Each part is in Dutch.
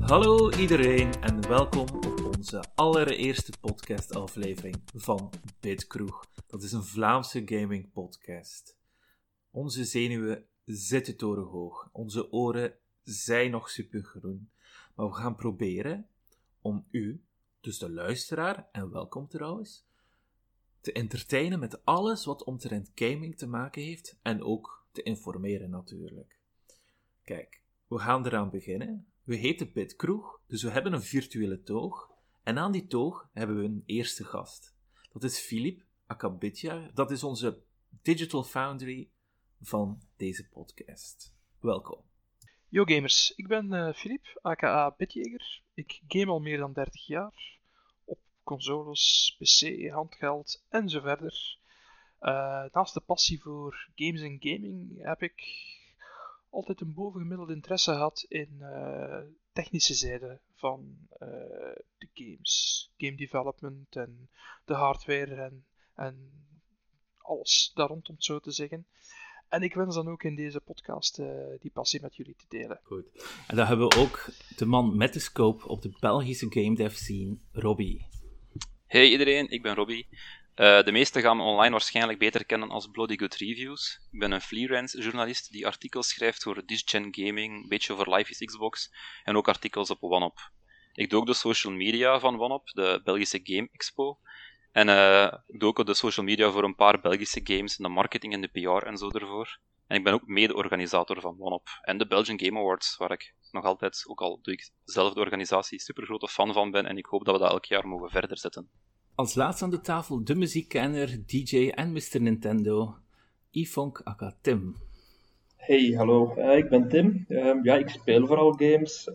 Hallo iedereen en welkom op onze allereerste podcastaflevering van Bitkroeg. Dat is een Vlaamse gaming podcast. Onze zenuwen zitten torenhoog, onze oren zijn nog supergroen. Maar we gaan proberen om u, dus de luisteraar, en welkom trouwens, te entertainen met alles wat omtrent gaming te maken heeft en ook te informeren natuurlijk. Kijk, we gaan eraan beginnen. We heten Bitkroeg, dus we hebben een virtuele toog. En aan die toog hebben we een eerste gast. Dat is Filip Akabitja. Dat is onze Digital Foundry van deze podcast. Welkom. Yo gamers, ik ben Filip, aka Bitjager. Ik game al meer dan 30 jaar. Op consoles, pc, handgeld en zo verder. Naast de passie voor games en gaming heb ik altijd een bovengemiddeld interesse gehad in technische zijde van de games. Game development en de hardware en alles daar rond, om het zo te zeggen. En ik wens dan ook in deze podcast die passie met jullie te delen. Goed. En dan hebben we ook de man met de scope op de Belgische game dev scene, Robbie. Hey iedereen, ik ben Robbie. De meesten gaan me online waarschijnlijk beter kennen als Bloody Good Reviews. Ik ben een freelance-journalist die artikels schrijft voor Disc-Gen Gaming, een beetje over Life is Xbox, en ook artikels op OneUp. Ik doe ook de social media van OneUp, de Belgische Game Expo. En ik doe ook de social media voor een paar Belgische games, de marketing en de PR en zo ervoor. En ik ben ook mede-organisator van OneUp en de Belgian Game Awards, waar ik nog altijd, ook al doe ik zelf de organisatie, supergrote fan van ben. En ik hoop dat we dat elk jaar mogen verder zetten. Als laatste aan de tafel de muziekkenner, DJ en Mr. Nintendo, Yfonk aka Tim. Hey, hallo. Ik ben Tim. Ik speel vooral games.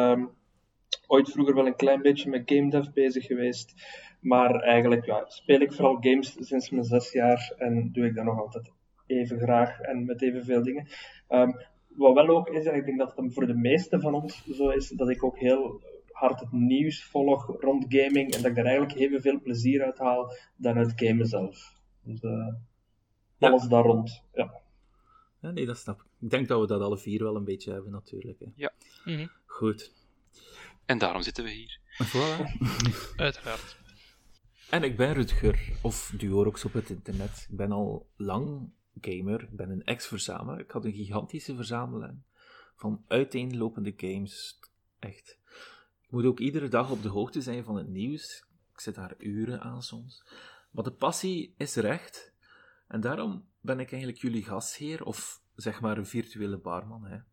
Ooit vroeger wel een klein beetje met game dev bezig geweest. Maar eigenlijk speel ik vooral games sinds mijn 6 jaar en doe ik dat nog altijd even graag en met evenveel dingen. Wat wel ook is, en ik denk dat het voor de meeste van ons zo is, dat ik ook heel hard het nieuws volg rond gaming en dat ik daar eigenlijk evenveel plezier uit haal dan uit gamen zelf. Dus alles daar rond, ja. Ja, nee, dat snap ik. Ik denk dat we dat alle vier wel een beetje hebben, natuurlijk. Hè. Ja. Mm-hmm. Goed. En daarom zitten we hier. Voilà. Uiteraard. En ik ben Rutger, of Duorox op het internet. Ik ben al lang gamer, ik ben een ex-verzamelaar. Ik had een gigantische verzameling van uiteenlopende games. Echt. Ik moet ook iedere dag op de hoogte zijn van het nieuws. Ik zit daar uren aan soms. Maar de passie is er echt. En daarom ben ik eigenlijk jullie gastheer, of zeg maar een virtuele barman. Hè.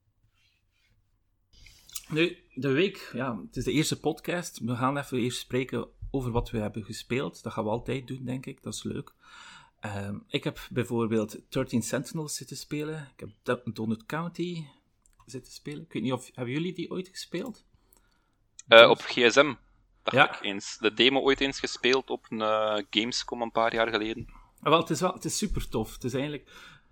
Nu, de week, het is de eerste podcast. We gaan even eerst spreken over wat we hebben gespeeld. Dat gaan we altijd doen, denk ik. Dat is leuk. Ik heb bijvoorbeeld 13 Sentinels zitten spelen. Ik heb Donut County zitten spelen. Ik weet niet of... Hebben jullie die ooit gespeeld? Op gsm, dacht Ja. ik eens. De demo ooit eens gespeeld op een Gamescom een paar jaar geleden. Wel, het is super tof. Het is eigenlijk...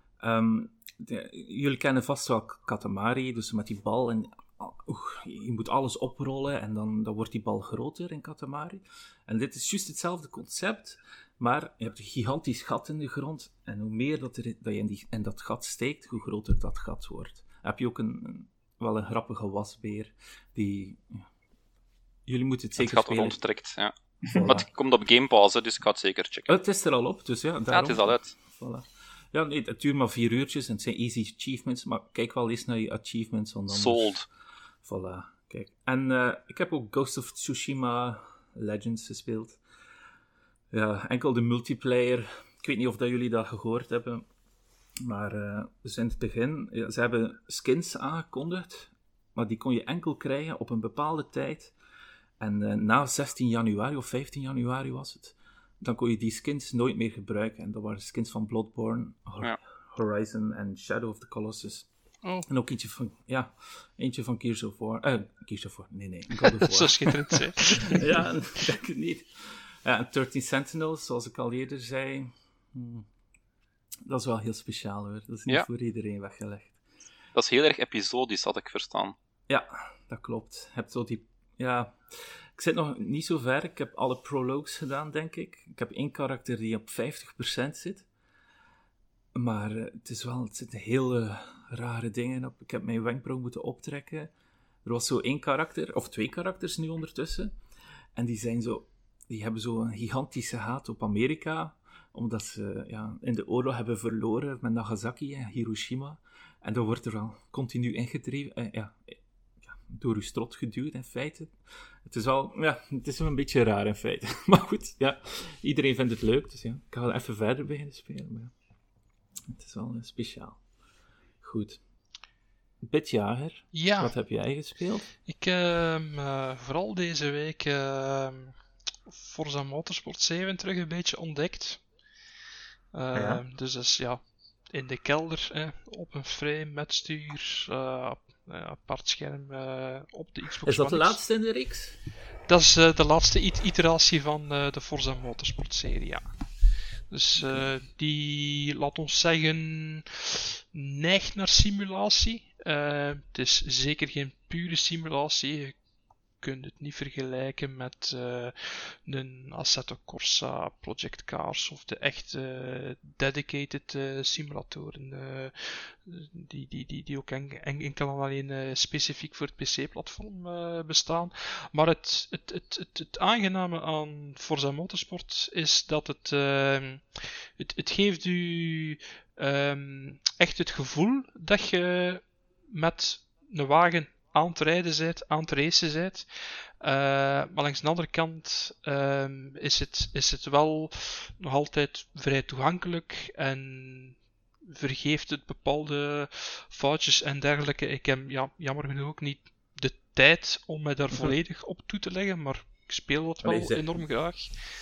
jullie kennen vast wel Katamari, dus met die bal en... je moet alles oprollen en dan wordt die bal groter in Katamari. En dit is juist hetzelfde concept, maar je hebt een gigantisch gat in de grond en hoe meer dat je in dat gat steekt, hoe groter dat gat wordt. Dan heb je ook wel een grappige wasbeer die... Jullie moeten het zeker Het gat spelen. rondtrekt, ja. Voilà. Maar het komt op Game Pass, hè, dus ik ga het zeker checken. Het is er al op, dus ja. Daarom... Ja, het is al uit. Voilà. Ja, nee, het duurt maar 4 uurtjes en het zijn easy achievements, maar kijk wel eens naar je achievements. Want anders... Sold. Voilà, kijk. En ik heb ook Ghost of Tsushima Legends gespeeld. Ja, enkel de multiplayer. Ik weet niet of dat jullie dat gehoord hebben. Maar dus in het begin, ze hebben skins aangekondigd. Maar die kon je enkel krijgen op een bepaalde tijd. En na 16 januari of 15 januari was het. Dan kon je die skins nooit meer gebruiken. En dat waren skins van Bloodborne, Horizon en Shadow of the Colossus. Oh. En ook eentje van Gears of War. Gears of War, nee, God of War. Zo schitterend, hè? Ja, ik denk het niet. Ja, en 13 Sentinels, zoals ik al eerder zei. Dat is wel heel speciaal, hoor. Dat is niet voor iedereen weggelegd. Dat is heel erg episodisch, had ik verstaan. Ja, dat klopt. Je hebt zo die... Ja, ik zit nog niet zo ver. Ik heb alle prologues gedaan, denk ik. Ik heb 1 karakter die op 50% zit. Maar het zitten hele rare dingen op. Ik heb mijn wenkbrauw moeten optrekken. Er was zo 1 karakter, of 2 karakters nu ondertussen. En die hebben zo een gigantische haat op Amerika, omdat ze in de oorlog hebben verloren met Nagasaki en Hiroshima. En dan wordt er al continu ingedreven, door uw strot geduwd in feite. Het is het is wel een beetje raar in feite. Maar goed, iedereen vindt het leuk, dus ik ga wel even verder beginnen spelen. Maar het is wel speciaal. Goed. Bitjager, wat heb jij gespeeld? Ik vooral deze week Forza Motorsport 7 terug een beetje ontdekt. Dus dat is in de kelder, op een frame met stuur, apart scherm op de Xbox Is dat One de X. laatste in de reeks? Dat is de laatste iteratie van de Forza Motorsport serie, ja. Dus die, laat ons zeggen, neigt naar simulatie. Het is zeker geen pure simulatie. Je kunt het niet vergelijken met een Assetto Corsa, Project Cars of de echte dedicated simulatoren. Die ook enkel en alleen specifiek voor het PC-platform bestaan. Maar het aangename aan Forza Motorsport is dat het geeft u echt het gevoel dat je met een wagen aan het rijden bent, aan het racen bent. Maar langs de andere kant is het wel nog altijd vrij toegankelijk en vergeeft het bepaalde foutjes en dergelijke. Ik heb jammer genoeg ook niet de tijd om me daar volledig op toe te leggen, maar ik speel dat wel enorm graag.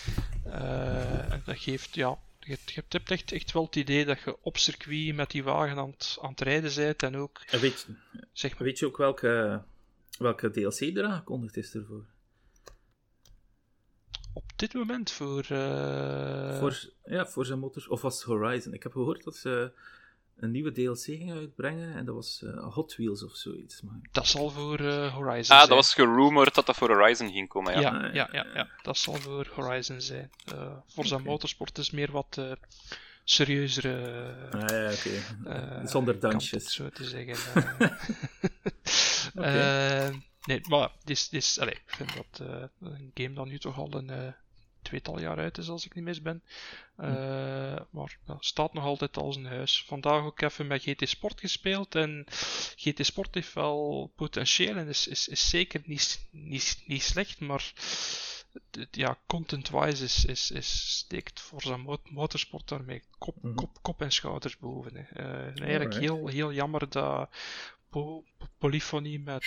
En dat geeft, je hebt echt wel het idee dat je op circuit met die wagen aan het rijden bent en ook... En weet je ook welke DLC er aangekondigd is ervoor? Op dit moment voor Forza Motors, of was het Horizon? Ik heb gehoord dat ze een nieuwe DLC gingen uitbrengen en dat was Hot Wheels of zoiets. Maar... Dat zal voor Horizon zijn. Dat was gerumored dat voor Horizon ging komen, ja. Dat zal voor Horizon zijn. Forza Motorsport is meer wat serieuzere... oké. Zonder dansjes. Kant, zo te zeggen. Nee, maar ik vind dat een game dat nu toch al een 2-tal jaar uit is, als ik niet mis ben. Maar staat nog altijd als een huis. Vandaag ook even met GT Sport gespeeld. En GT Sport heeft wel potentieel en is zeker niet slecht, maar content-wise steekt Forza Motorsport daarmee kop en schouders boven. Eigenlijk heel jammer dat Polyphony met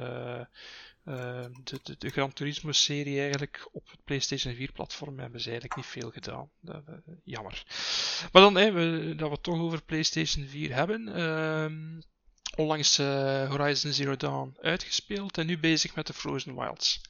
de Gran Turismo-serie eigenlijk op het PlayStation 4-platform hebben ze eigenlijk niet veel gedaan. Jammer. Maar dan, dat we het toch over PlayStation 4 hebben. Onlangs Horizon Zero Dawn uitgespeeld en nu bezig met de Frozen Wilds.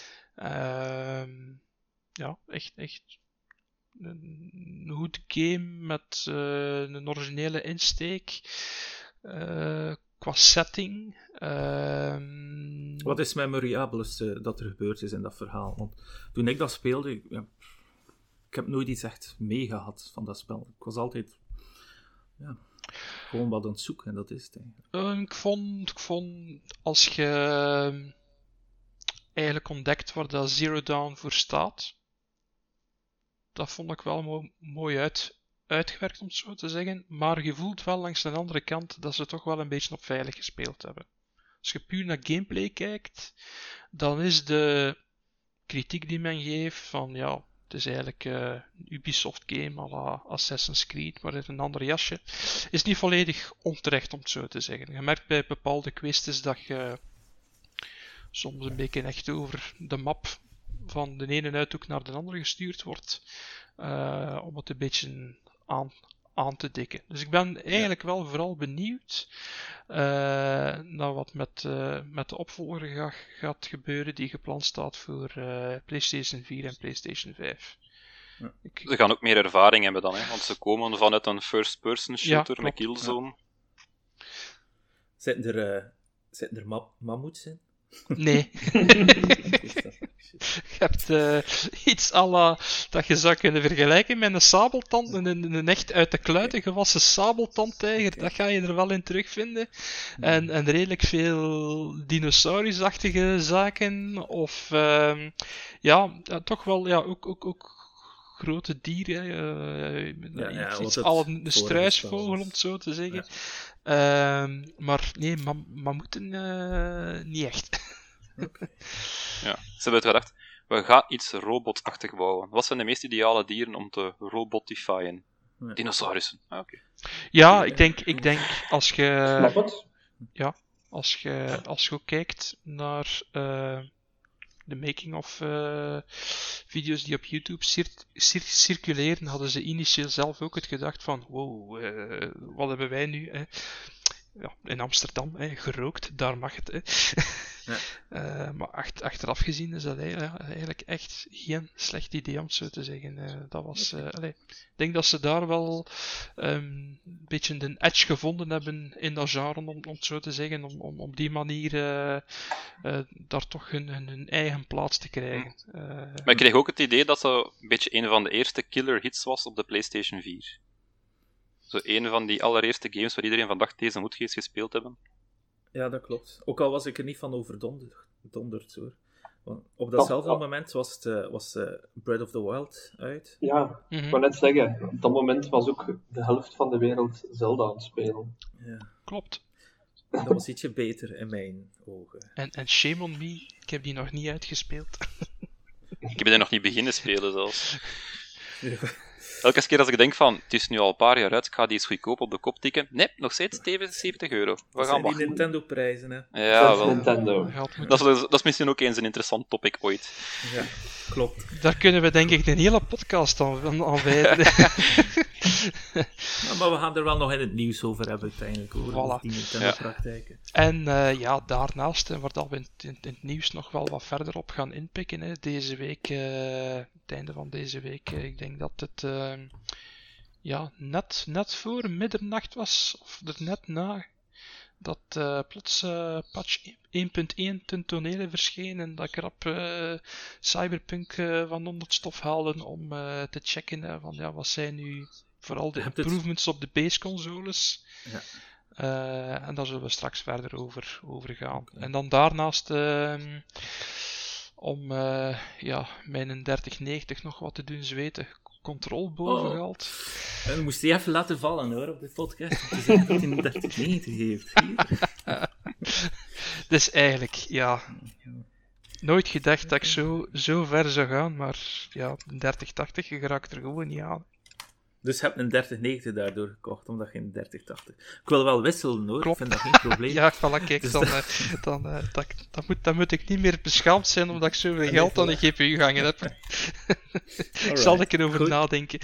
Echt een goed game met een originele insteek. Qua setting. Wat is het memorabelste dat er gebeurd is in dat verhaal? Want toen ik dat speelde, ik heb nooit iets echt mee gehad van dat spel. Ik was altijd gewoon wat aan het zoeken en dat is het eigenlijk. Ik vond als je eigenlijk ontdekt waar dat Zero Dawn voor staat, dat vond ik wel mooi uitgewerkt, om het zo te zeggen. Maar je voelt wel langs de andere kant dat ze toch wel een beetje op veilig gespeeld hebben. Als je puur naar gameplay kijkt, dan is de kritiek die men geeft van het is eigenlijk een Ubisoft game à la Assassin's Creed, maar in een ander jasje, is niet volledig onterecht, om het zo te zeggen. Je merkt bij bepaalde kwesties dat je soms een beetje echt over de map van de ene uithoek naar de andere gestuurd wordt, om het een beetje aan te dikken. Dus ik ben eigenlijk wel vooral benieuwd naar wat met de opvolger gaat gebeuren die gepland staat voor PlayStation 4 en PlayStation 5. Ja. Ze gaan ook meer ervaring hebben dan, want ze komen vanuit een first-person shooter met Killzone. Zitten er mammoets in? Nee. Je hebt iets à la dat je zou kunnen vergelijken met een sabeltand, een echt uit de kluiten gewassen sabeltandtijger. Dat ga je er wel in terugvinden. En redelijk veel dinosaurusachtige zaken. Of toch wel ook grote dieren. Iets al een struisvogel, om het zo te zeggen. Ja. Maar nee, mammoeten niet echt. Ja, ze hebben het gedacht, we gaan iets robotachtig bouwen. Wat zijn de meest ideale dieren om te robotifyen? Nee. Dinosaurussen. Oké. Ja, ik denk als je... Snap het? Ja, als je ook kijkt naar de making-of video's die op YouTube circuleren, hadden ze initieel zelf ook het gedacht van, wow, wat hebben wij nu... Ja, in Amsterdam, gerookt, daar mag het. Ja. Maar achteraf gezien is dat eigenlijk echt geen slecht idee, om het zo te zeggen. Dat was, ik denk dat ze daar wel een beetje de edge gevonden hebben in dat genre, om het zo te zeggen, om op die manier daar toch hun eigen plaats te krijgen. Maar ik kreeg ook het idee dat dat een beetje een van de eerste killer hits was op de PlayStation 4. Zo een van die allereerste games waar iedereen van dacht, deze moet je eens gespeeld hebben. Ja, dat klopt. Ook al was ik er niet van overdonderd, hoor. Want op datzelfde moment was Breath of the Wild uit. Ja, ik wou net zeggen, op dat moment was ook de helft van de wereld Zelda aan het spelen. Ja. Klopt. Dat was ietsje beter in mijn ogen. En shame on me, ik heb die nog niet uitgespeeld. Ik heb die nog niet beginnen spelen zelfs. Elke keer als ik denk van, het is nu al een paar jaar uit, ik ga die eens goedkoop op de kop tikken. Nee, nog steeds €70. We dat gaan die Nintendo-prijzen, hè. Ja, wel. Nintendo. Dat is misschien ook eens een interessant topic ooit. Ja, klopt. Daar kunnen we denk ik een hele podcast aan wijden. Ja, maar we gaan er wel nog in het nieuws over hebben uiteindelijk, hoor. Voilà. Die Nintendo-praktijken. En daarnaast, waar dat we in het nieuws nog wel wat verder op gaan inpikken, deze week, het einde van deze week, ik denk dat het net voor middernacht was, of er net na, dat plots patch 1.1 ten tonele verscheen en dat ik rap Cyberpunk van onder het stof haalde om te checken van wat zijn nu vooral de improvements op de base consoles. Ja. En daar zullen we straks verder over gaan. Okay. En dan daarnaast om mijn 3090 nog wat te doen zweten, Control boven gehaald. En moest hij even laten vallen, hoor, op de podcast. Om te zeggen dat hij een 3090 heeft. Dus eigenlijk, nooit gedacht dat ik zo ver zou gaan, maar ja, een 3080 geraakt er gewoon niet aan. Dus je hebt een 3090 daardoor gekocht, omdat je een 3080... Ik wil wel wisselen, hoor. Klopt. Ik vind dat geen probleem. Ja, voilà, kijk, dus dan moet ik niet meer beschaamd zijn omdat ik zoveel geld aan de GPU gehangen heb. Ik zal er erover nadenken.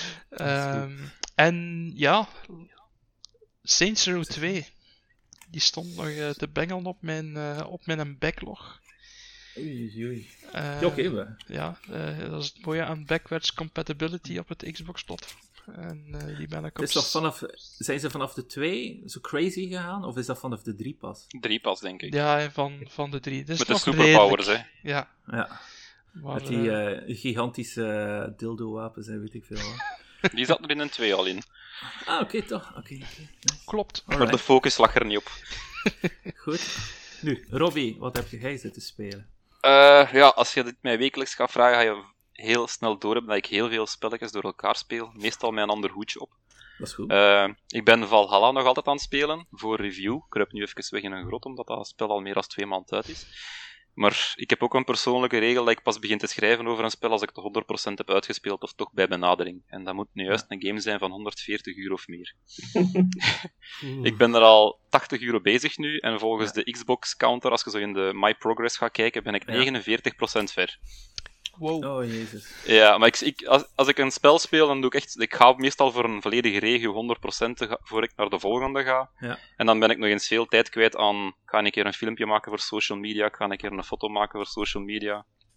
En ja, Saints Row 2. Die stond nog te bengelen op mijn backlog. Oei. Oké, ja, dat is het mooie aan backwards compatibility op het Xbox-platform. En die ben ik zijn ze vanaf de 2 zo crazy gegaan, of is dat vanaf de 3 pas? 3 pas, denk ik. Ja, van de 3. Met de superpowers, hè. Ja. Maar, met die gigantische dildo-wapens en weet ik veel. Die zat er in een 2 al in. Ah, oké, toch. Oké. Nice. Klopt. Maar de focus lag er niet op. Goed. Nu, Robbie, wat heb jij zitten spelen? Als je dit mij wekelijks gaat vragen, ga je heel snel doorhebben dat ik heel veel spelletjes door elkaar speel. Meestal met een ander hoedje op. Dat is goed. Ik ben Valhalla nog altijd aan het spelen, voor review. Ik kruip nu even weg in een grot, omdat dat spel al meer dan 2 maanden uit is. Maar ik heb ook een persoonlijke regel dat ik pas begin te schrijven over een spel als ik de 100% heb uitgespeeld, of toch bij benadering. En dat moet nu juist een game zijn van €140 of meer. Ik ben er al €80 bezig nu, en volgens de Xbox-counter, als je zo in de My Progress gaat kijken, ben ik 49% ver. Wow. Oh, jezus. Ja, maar als ik een spel speel, dan doe ik echt... Ik ga meestal voor een volledige regio 100% voor ik naar de volgende ga. Ja. En dan ben ik nog eens veel tijd kwijt aan... Ik ga een keer een filmpje maken voor social media, ik ga een keer een foto maken voor social media.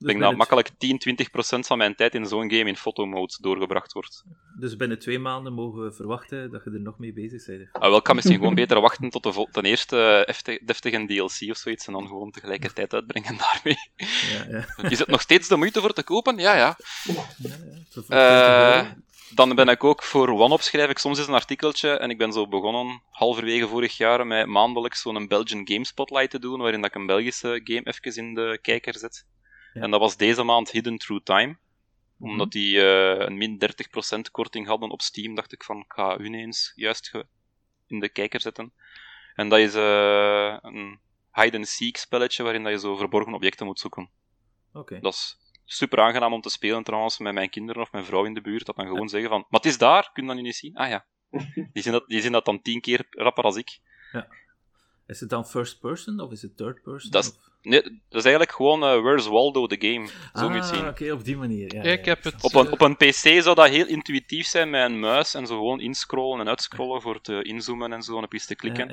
Ik denk dat makkelijk 10-20% van mijn tijd in zo'n game in fotomode doorgebracht wordt. Dus binnen 2 maanden mogen we verwachten dat je er nog mee bezig bent. Wel, ik kan misschien gewoon beter wachten tot de eerste deftige DLC of zoiets en dan gewoon tegelijkertijd uitbrengen daarmee. Ja. Is het nog steeds de moeite voor te kopen? Ja. Voor 20 €. Dan ben ik ook voor OneUp schrijf ik soms eens een artikeltje en ik ben zo begonnen halverwege vorig jaar met maandelijks zo'n Belgian Game Spotlight te doen, waarin dat ik een Belgische game even in de kijker zet. Ja. En dat was deze maand Hidden Through Time. Omdat die een min 30% korting hadden op Steam, dacht ik van, ik ga hun eens juist in de kijker zetten. En dat is een hide-and-seek spelletje waarin dat je zo verborgen objecten moet zoeken. Oké. Dat is super aangenaam om te spelen trouwens, met mijn kinderen of mijn vrouw in de buurt, dat dan gewoon zeggen van, maar het is daar, kun je dat nu niet zien? Ah ja. Die zien dat dan 10 keer rapper als ik. Ja. Is het dan first person of is het third person? Nee, dat is eigenlijk gewoon Where's Waldo, the game. Zo moet je het zien. Oké, op die manier. Ja, Ik heb het... Op een PC zou dat heel intuïtief zijn met een muis en zo gewoon inscrollen en uitscrollen voor te inzoomen en zo en op iets te klikken.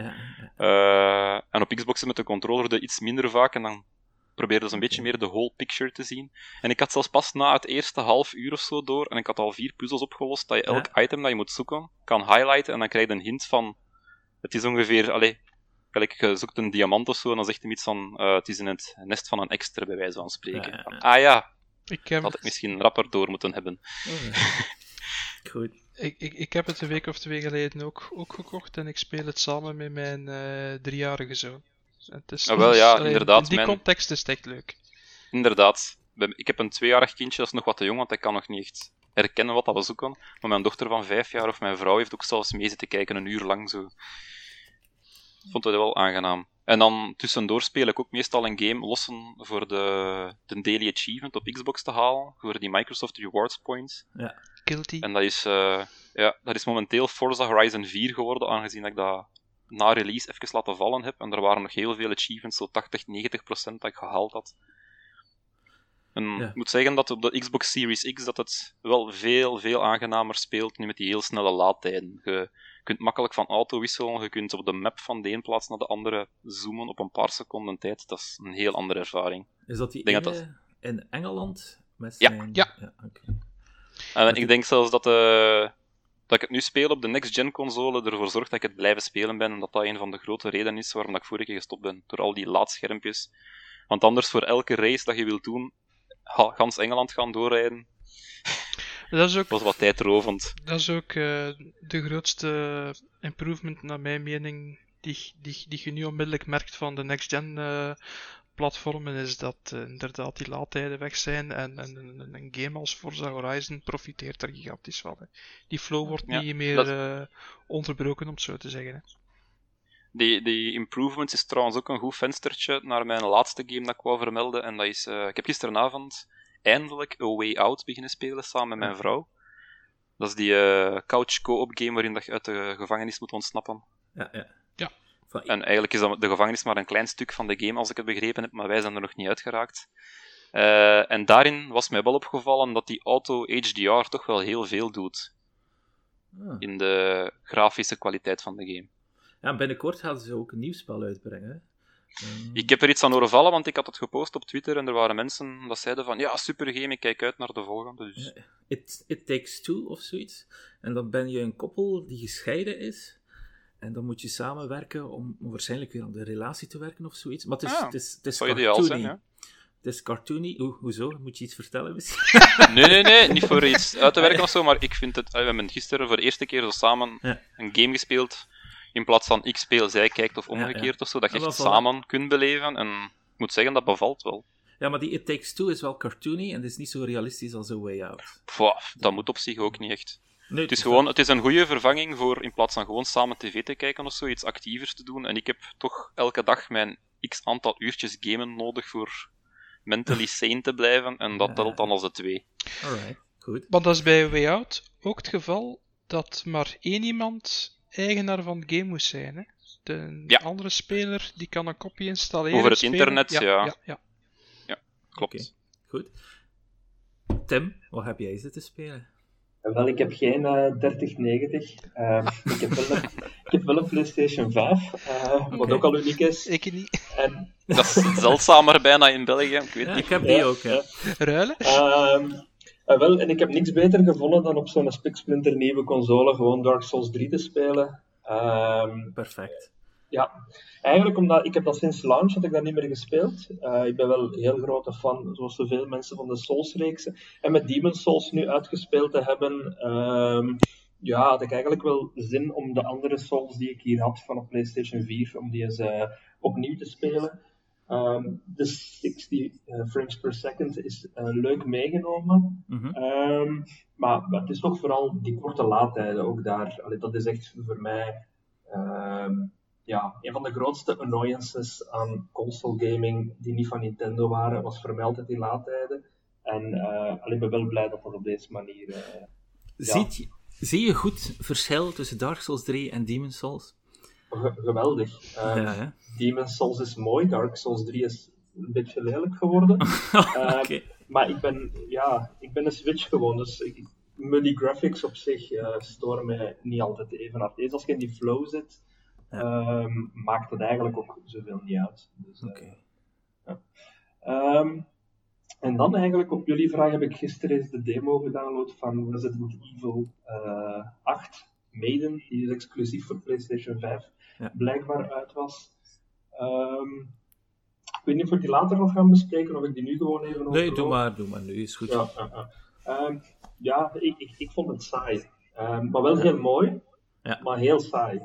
En op Xbox met de controller iets minder vaak en dan probeerde ze een beetje meer de whole picture te zien. En ik had zelfs pas na het eerste half uur of zo door en ik had al 4 puzzels opgelost dat je elk item dat je moet zoeken kan highlighten en dan krijg je een hint van het is ongeveer, je zoekt een diamant of zo en dan zegt hij iets van het is in het nest van een ekster, bij wijze van spreken. Dat had ik misschien rapper door moeten hebben. Goed. Ik heb het een week of 2 geleden ook gekocht en ik speel het samen met mijn 3-jarige zoon. Het is, inderdaad. In die context is het echt leuk. Inderdaad. Ik heb een 2-jarig kindje, dat is nog wat te jong, want hij kan nog niet echt herkennen wat dat we zoeken. Maar mijn dochter van 5 jaar of mijn vrouw heeft ook zelfs mee zitten kijken, 1 uur lang zo. Ik vond het wel aangenaam. En dan tussendoor speel ik ook meestal een game lossen voor de Daily Achievement op Xbox te halen, voor die Microsoft Rewards Points. Ja. Guilty. En dat is momenteel Forza Horizon 4 geworden, aangezien dat ik dat na release even laten vallen heb. En er waren nog heel veel achievements, zo 80-90% dat ik gehaald had. En ik moet zeggen dat op de Xbox Series X dat het wel veel aangenamer speelt, nu met die heel snelle laadtijden. Je kunt makkelijk van auto wisselen, je kunt op de map van de een plaats naar de andere zoomen op een paar seconden tijd. Dat is een heel andere ervaring. Is dat die in Engeland? Met zijn... Ja. Okay. Ik denk zelfs dat ik het nu speel op de next-gen console ervoor zorgt dat ik het blijven spelen ben en dat een van de grote redenen is waarom ik vorige keer gestopt ben. Door al die laadschermpjes. Want anders voor elke race dat je wilt doen, gans Engeland gaan doorrijden. Dat is ook, was wat tijdrovend. Dat is ook de grootste improvement naar mijn mening die je nu onmiddellijk merkt van de next-gen platformen, is dat inderdaad die laadtijden weg zijn en een game als Forza Horizon profiteert er gigantisch van. Hè. Die flow wordt niet meer onderbroken, om het zo te zeggen. Hè. Die improvements is trouwens ook een goed venstertje naar mijn laatste game dat ik wou vermelden. En dat is, ik heb gisteravond eindelijk A Way Out beginnen spelen samen met mijn vrouw. Dat is die couch co-op game waarin dat je uit de gevangenis moet ontsnappen. Ja. En eigenlijk is de gevangenis maar een klein stuk van de game, als ik het begrepen heb, maar wij zijn er nog niet uitgeraakt. En daarin was mij wel opgevallen dat die auto HDR toch wel heel veel doet. In de grafische kwaliteit van de game. Ja, binnenkort gaan ze ook een nieuw spel uitbrengen. Ik heb er iets aan horen vallen, want ik had het gepost op Twitter en er waren mensen dat zeiden van ja, super game, ik kijk uit naar de volgende. Dus. It Takes Two of zoiets. En dan ben je een koppel die gescheiden is. En dan moet je samenwerken om waarschijnlijk weer aan de relatie te werken of zoiets. Maar het is cartoony. Zijn, ja? Het is cartoony. Hoezo? Moet je iets vertellen misschien? Nee, niet voor iets uit te werken of zo, maar ik vind het... We hebben gisteren voor de eerste keer zo samen een game gespeeld, in plaats van ik speel, zij kijkt of omgekeerd of zo, dat je echt samen kunt beleven. En ik moet zeggen, dat bevalt wel. Ja, maar die It Takes Two is wel cartoony en het is niet zo realistisch als A Way Out. Dat moet op zich ook niet echt. Nee, het is een goede vervanging voor, in plaats van gewoon samen tv te kijken of zo, iets actievers te doen. En ik heb toch elke dag mijn x aantal uurtjes gamen nodig voor mentally sane te blijven. En dat telt dan als de 2. Alright, goed. Want dat is bij Way Out ook het geval dat maar 1 iemand eigenaar van de game moest zijn. Hè? De andere speler die kan een kopie installeren. Over het internet, ja. Klopt. Okay, goed. Tim, wat heb jij zitten spelen? Wel, ik heb geen 3090. Ik Ik heb wel een PlayStation 5, wat ook al uniek is. Ik niet. En, Dat is zeldzamer bijna in België, ik weet Ja, niet. ik heb die ook, ja. Ruilen? wel, en ik heb niks beter gevonden dan op zo'n spiksplinter nieuwe console gewoon Dark Souls 3 te spelen. Perfect. Ja, eigenlijk omdat ik heb dat sinds launch had ik dat niet meer gespeeld. Ik ben wel een heel grote fan, zoals zoveel mensen, van de Souls-reeksen. En met Demon's Souls nu uitgespeeld te hebben, had ik eigenlijk wel zin om de andere Souls die ik hier had van op PlayStation 4, om die eens opnieuw te spelen. De 60 frames per second is leuk meegenomen. Maar het is toch vooral die korte laadtijden ook daar. Allee, dat is echt voor mij een van de grootste annoyances aan console gaming die niet van Nintendo waren, was voor mij altijd die laadtijden. En ik ben wel blij dat dat op deze manier... Zie je goed verschil tussen Dark Souls 3 en Demon's Souls? Geweldig. Ja. Demon's Souls is mooi, Dark Souls 3 is een beetje lelijk geworden. Okay. Maar ik ben een Switch gewoon, dus die graphics op zich storen mij niet altijd even hard. Eens als je in die flow zit, maakt het eigenlijk ook zoveel niet uit. Dus, en dan eigenlijk op jullie vraag heb ik gisteren eens de demo gedownload van Resident Evil 8 Maiden, die is exclusief voor PlayStation 5 blijkbaar uit was. Ik weet niet of we die later nog gaan bespreken, of ik die nu gewoon even over... Nee, doe maar nu, is goed. Ik vond het saai. Maar wel heel mooi, maar heel saai.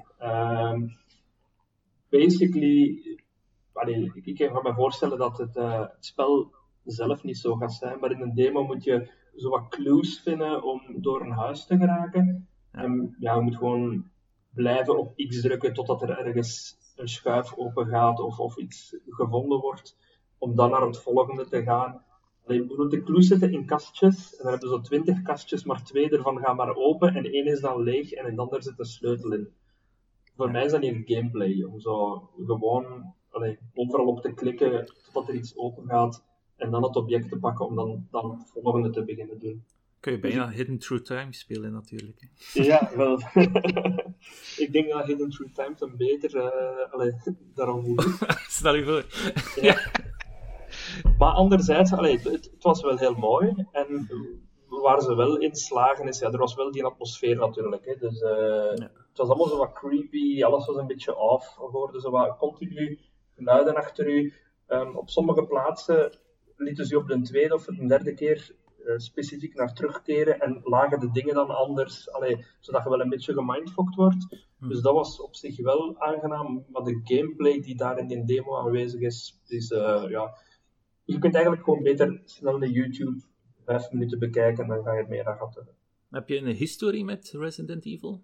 Basically, ik kan me voorstellen dat het spel zelf niet zo gaat zijn, maar in een demo moet je zo wat clues vinden om door een huis te geraken. En je moet gewoon blijven op X drukken totdat er ergens een schuif open gaat of iets gevonden wordt, om dan naar het volgende te gaan. De clues zitten in kastjes, en dan hebben ze zo 20 kastjes, maar 2 ervan gaan maar open, en 1 is dan leeg, en in de ander zit een sleutel in. Voor mij is dat niet een gameplay, om zo gewoon overal op te klikken totdat er iets open gaat, en dan het object te pakken om dan het volgende te beginnen doen. Kun je bijna Hidden Through Time spelen, natuurlijk. Ja, wel. Ik denk dat Hidden Through Time dan beter daarom moet doen. Stel je voor. Ja. Maar anderzijds, het was wel heel mooi. En waar ze wel in slagen is, er was wel die atmosfeer natuurlijk. Hè. Dus het was allemaal zo wat creepy, alles was een beetje off. Er hoorden zo wat continu geluiden achter u. Op sommige plaatsen lieten ze op de tweede of de derde keer specifiek naar terugkeren en lagen de dingen dan anders, zodat je wel een beetje gemindfucked wordt. Dus dat was op zich wel aangenaam, maar de gameplay die daar in die demo aanwezig is, je kunt eigenlijk gewoon beter snel de YouTube 5 minuten bekijken en dan ga je het meer aan gaan. Heb je een historie met Resident Evil?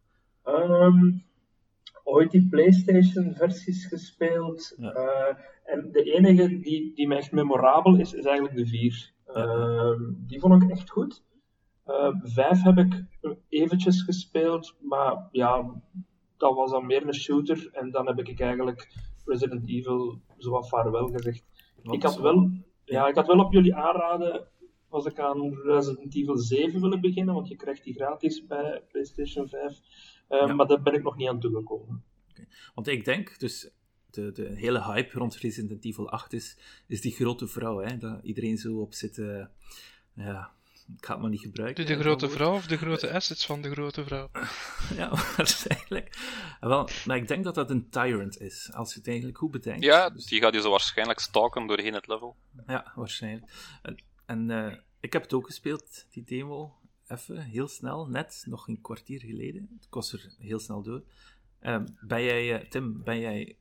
Ooit die PlayStation-versies gespeeld. En de enige die me echt memorabel is eigenlijk de 4. Die vond ik echt goed. 5 heb ik eventjes gespeeld, maar dat was dan meer een shooter. En dan heb ik eigenlijk Resident Evil zo wat vaarwel gezegd. Ik had wel op jullie aanraden, was ik aan Resident Evil 7 willen beginnen, want je krijgt die gratis bij PlayStation 5. Maar daar ben ik nog niet aan toegekomen. Okay. Want ik denk, dus de hele hype rond Resident Evil 8 is die grote vrouw, hè, dat iedereen zo op zit. Ik ga het maar niet gebruiken. De grote vrouw of de grote assets van de grote vrouw? Ja, waarschijnlijk. Wel, maar ik denk dat dat een tyrant is, als je het eigenlijk goed bedenkt. Ja, die gaat je zo waarschijnlijk stalken doorheen het level. Ja, waarschijnlijk. En ik heb het ook gespeeld, die demo. Even, heel snel, net, nog een kwartier geleden. Ik was er heel snel door. Ben jij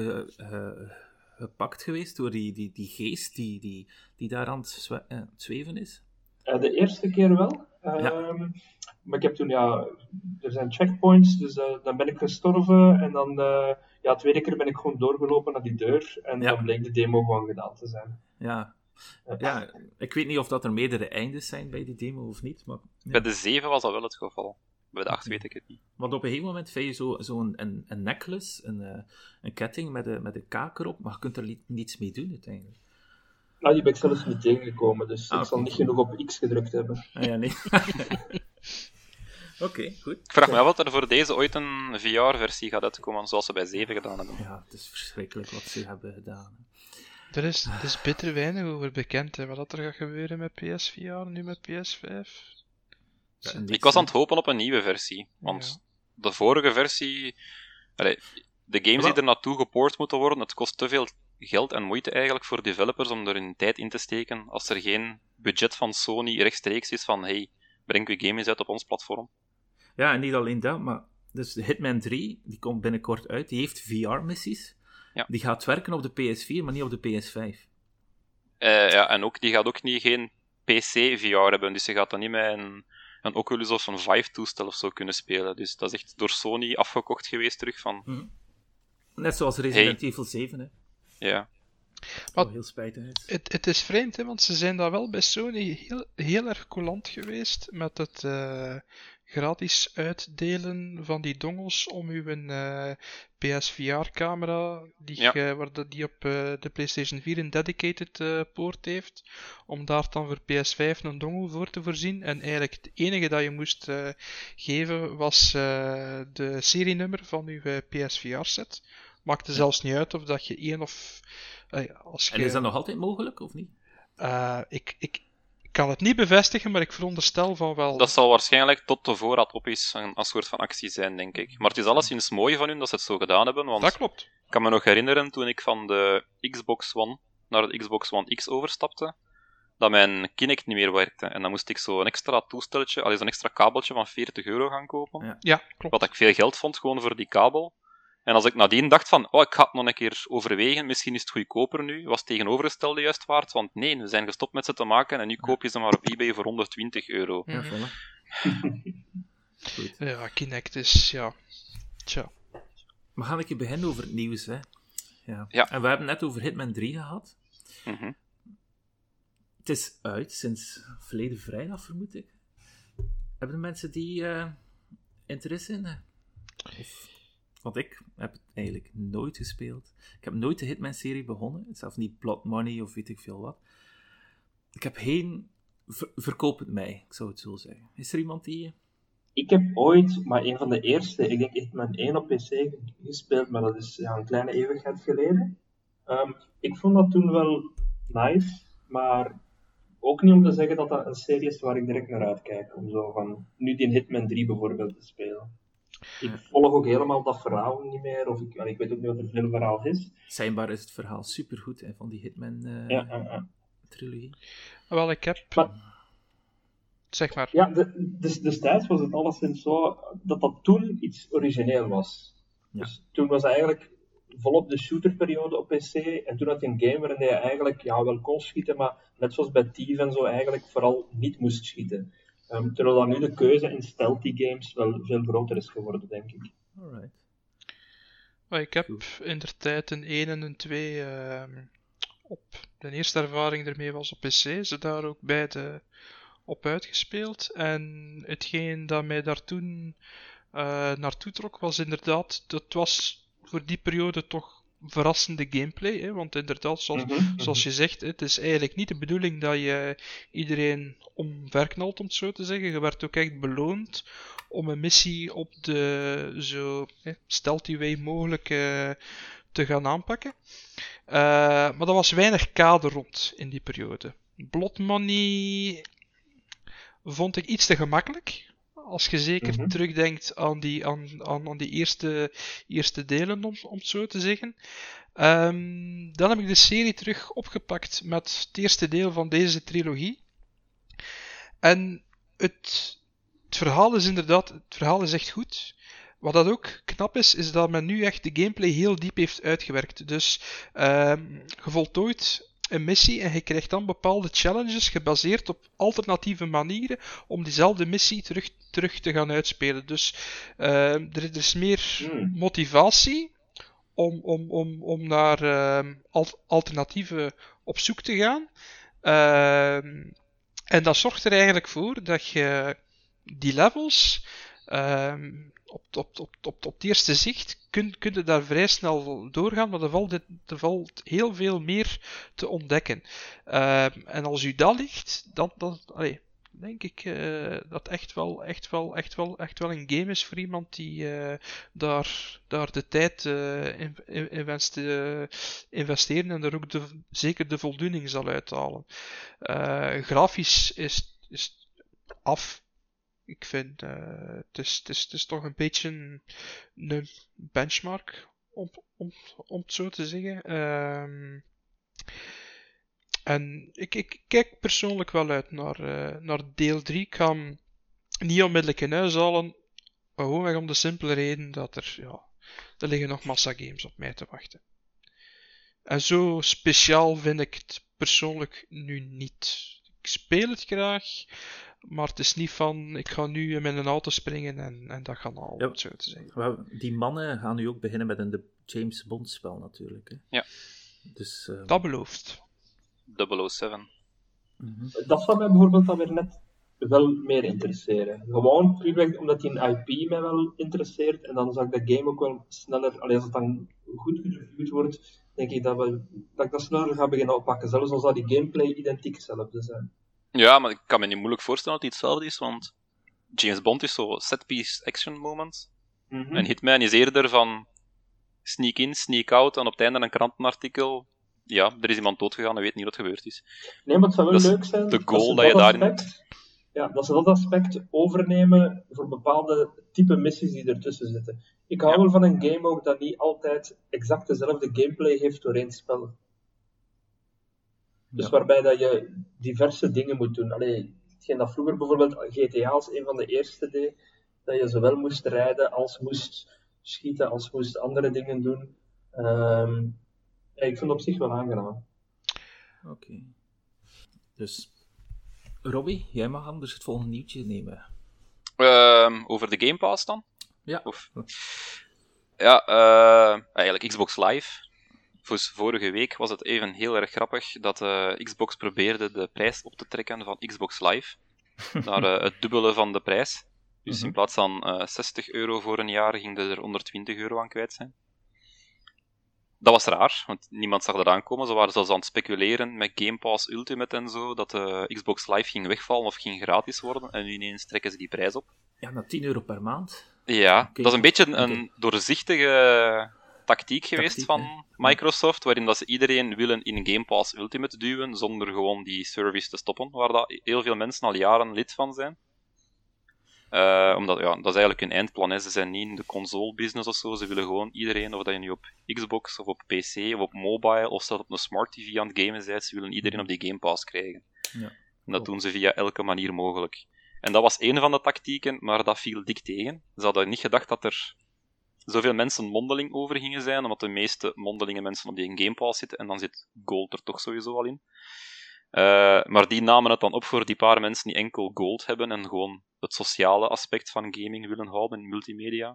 gepakt geweest door die geest die daar aan het zweven is? De eerste keer wel. Maar ik heb toen, er zijn checkpoints, dus dan ben ik gestorven. En dan, de tweede keer ben ik gewoon doorgelopen naar die deur. En dan bleek de demo gewoon gedaan te zijn. Ja, ik weet niet of dat er meerdere eindes zijn bij die demo of niet. Maar, Bij de 7 was dat wel het geval. Bij de 8 weet ik het niet. Want op een gegeven moment vind je zo een necklace, een ketting met een kaker op, maar je kunt er niets mee doen uiteindelijk. Nou, die ben ik zelfs niet tegengekomen, dus ik zal niet genoeg op X gedrukt hebben. Nee. Oké, goed. Ik vraag me af of er voor deze ooit een VR-versie gaat uitkomen, zoals ze bij 7 gedaan hebben. Ja, het is verschrikkelijk wat ze hebben gedaan. Er is bitter weinig over bekend, hè, wat er gaat gebeuren met PSVR, nu met PS5. Ja, en Ik was aan het hopen op een nieuwe versie, want de vorige versie... de games die er naartoe gepoord moeten worden, het kost te veel geld en moeite eigenlijk voor developers om er hun tijd in te steken als er geen budget van Sony rechtstreeks is van hey, breng je game eens uit op ons platform. Ja, en niet alleen dat, maar dus de Hitman 3, die komt binnenkort uit, die heeft VR-missies. Ja. Die gaat werken op de PS4, maar niet op de PS5. En ook, die gaat ook niet geen PC-VR hebben, dus je gaat dan niet met een Oculus of een Vive-toestel of zo kunnen spelen. Dus dat is echt door Sony afgekocht geweest terug van... Net zoals Resident Evil 7, hè. Ja. Wat heel spijtig is. Het is vreemd, hè, want ze zijn daar wel bij Sony heel erg coulant geweest met het gratis uitdelen van die dongles om uw PSVR-camera, die op de PlayStation 4 een dedicated poort heeft, om daar dan voor PS5 een dongle voor te voorzien. En eigenlijk het enige dat je moest geven was de serienummer van uw PSVR-set. Maakte zelfs niet uit of dat je één of... En is dat nog altijd mogelijk, of niet? Ik kan het niet bevestigen, maar ik veronderstel van wel. Dat zal waarschijnlijk tot de voorraad op is een soort van actie zijn, denk ik. Maar het is alleszins mooi van hun dat ze het zo gedaan hebben, want dat klopt. Ik kan me nog herinneren toen ik van de Xbox One naar de Xbox One X overstapte, dat mijn Kinect niet meer werkte. En dan moest ik zo een extra toesteltje, zo'n extra kabeltje van €40 gaan kopen. Ja, klopt. Wat ik veel geld vond, gewoon voor die kabel. En als ik nadien dacht van, ik ga het nog een keer overwegen, misschien is het goedkoper nu, was het tegenovergestelde juist waard, want nee, we zijn gestopt met ze te maken en nu koop je ze maar op eBay voor €120. Ja, voilà. Goed. Ja, Kinect is, ja... Tja. Maar ga ik je beginnen over het nieuws, hè? Ja. En we hebben net over Hitman 3 gehad. Mhm. Het is uit sinds verleden vrijdag, vermoed ik. Hebben de mensen die interesse in? Want ik heb het eigenlijk nooit gespeeld. Ik heb nooit de Hitman-serie begonnen. Zelfs niet Blood Money of weet ik veel wat. Ik heb geen... Verkoop het mij, ik zou het zo zeggen. Is er iemand die... Ik heb ooit, maar een van de eerste, ik denk Hitman 1 op PC gespeeld, maar dat is een kleine eeuwigheid geleden. Ik vond dat toen wel nice, maar ook niet om te zeggen dat dat een serie is waar ik direct naar uitkijk. Om zo van, nu die Hitman 3 bijvoorbeeld te spelen. Ik volg ook helemaal dat verhaal niet meer, of ik weet ook niet wat er veel verhaal is. Schijnbaar is het verhaal supergoed hè, van die Hitman-trilogie. Wel, ik heb... Zeg maar. Ja, destijds was het alleszins zo dat toen iets origineel was. Ja. Dus toen was het eigenlijk volop de shooterperiode op PC, en toen had je een game waarin je eigenlijk wel kon schieten, maar net zoals bij Thief en zo eigenlijk vooral niet moest schieten. Terwijl dan nu de keuze in stealthy games wel veel groter is geworden, denk ik. Alright. Ik heb indertijd een 1 en een 2 op de eerste ervaring ermee was op PC. Ze daar ook beide op uitgespeeld. En hetgeen dat mij daar toen naartoe trok was inderdaad, dat was voor die periode toch verrassende gameplay. Hè? Want inderdaad, zoals je zegt, het is eigenlijk niet de bedoeling dat je iedereen omverknalt, om het zo te zeggen. Je werd ook echt beloond om een missie op de zo stealthy way mogelijk te gaan aanpakken. Maar er was weinig kader rond in die periode. Blood Money vond ik iets te gemakkelijk. Als je zeker terugdenkt aan die eerste delen, om het zo te zeggen. Dan heb ik de serie terug opgepakt met het eerste deel van deze trilogie. En het verhaal is inderdaad, het verhaal is echt goed. Wat dat ook knap is dat men nu echt de gameplay heel diep heeft uitgewerkt. Dus je voltooit een missie en je krijgt dan bepaalde challenges gebaseerd op alternatieve manieren om diezelfde missie terug te gaan uitspelen. Dus er is meer motivatie om naar alternatieven op zoek te gaan. En dat zorgt er eigenlijk voor dat je die levels op het eerste zicht kun je daar vrij snel doorgaan, maar er valt heel veel meer te ontdekken. En als u dat ligt, denk ik dat echt wel een game is voor iemand die daar de tijd in wenst te investeren en er ook zeker de voldoening zal uithalen. Grafisch is af. Ik vind het is toch een beetje een benchmark, om het zo te zeggen. En ik kijk persoonlijk wel uit naar deel 3. Ik ga hem niet onmiddellijk in huis halen, maar gewoon om de simpele reden dat er liggen nog massa games op mij te wachten. En zo speciaal vind ik het persoonlijk nu niet. Ik speel het graag, maar het is niet van, ik ga nu in mijn auto springen en dat gaat al, om het zo te zeggen. Die mannen gaan nu ook beginnen met een James Bond spel natuurlijk. Hè? Ja. Dus, Dat belooft. 007. Dat zou mij bijvoorbeeld dan weer net wel meer interesseren. Gewoon puurweg omdat die een IP mij wel interesseert en dan zou ik dat game ook wel sneller, als het dan goed gereviewd wordt, denk ik dat ik dat sneller ga beginnen oppakken, zelfs al zou die gameplay identiek hetzelfde zijn. Ja, maar ik kan me niet moeilijk voorstellen dat het hetzelfde is, want James Bond is zo set-piece action moment. En Hitman is eerder van sneak in, sneak out, en op het einde een krantenartikel. Ja, er is iemand doodgegaan en weet niet wat gebeurd is. Nee, maar het zou wel Dat is leuk zijn de goal ze dat je daarin aspect, ja, dat ze dat aspect overnemen voor bepaalde type missies die ertussen zitten. Ik hou wel van een game ook dat niet altijd exact dezelfde gameplay heeft door één spel. Dus waarbij dat je diverse dingen moet doen. Hetgeen dat vroeger bijvoorbeeld GTA als een van de eerste deed, dat je zowel moest rijden als moest schieten, als moest andere dingen doen. Ik vind het op zich wel aangenaam. Oké. Dus, Robbie, jij mag anders het volgende nieuwtje nemen. Over de Game Pass dan? Ja. Ja, eigenlijk Xbox Live. Vorige week was het even heel erg grappig dat Xbox probeerde de prijs op te trekken van Xbox Live naar het dubbele van de prijs. Dus in plaats van €60 voor een jaar ging er €120 aan kwijt zijn. Dat was raar, want niemand zag dat aankomen. Ze waren zelfs aan het speculeren met Game Pass Ultimate en zo, dat de Xbox Live ging wegvallen of ging gratis worden. En nu ineens trekken ze die prijs op. Ja, naar €10 per maand. Ja, dat is een beetje een doorzichtige tactiek geweest van Microsoft, waarin dat ze iedereen willen in Game Pass Ultimate duwen, zonder gewoon die service te stoppen, waar dat heel veel mensen al jaren lid van zijn. Omdat, dat is eigenlijk hun eindplan. Hè. Ze zijn niet in de console-business of zo. Ze willen gewoon iedereen, of dat je nu op Xbox, of op PC, of op mobile, of zelfs op een smart TV aan het gamen bent, ze willen iedereen op die Game Pass krijgen. Ja. En dat doen ze via elke manier mogelijk. En dat was één van de tactieken, maar dat viel dik tegen. Ze hadden niet gedacht dat er zoveel mensen mondeling over gingen zijn, omdat de meeste mondelinge mensen op die Game Pass zitten, en dan zit Gold er toch sowieso al in. Maar die namen het dan op voor die paar mensen die enkel Gold hebben en gewoon het sociale aspect van gaming willen houden in multimedia.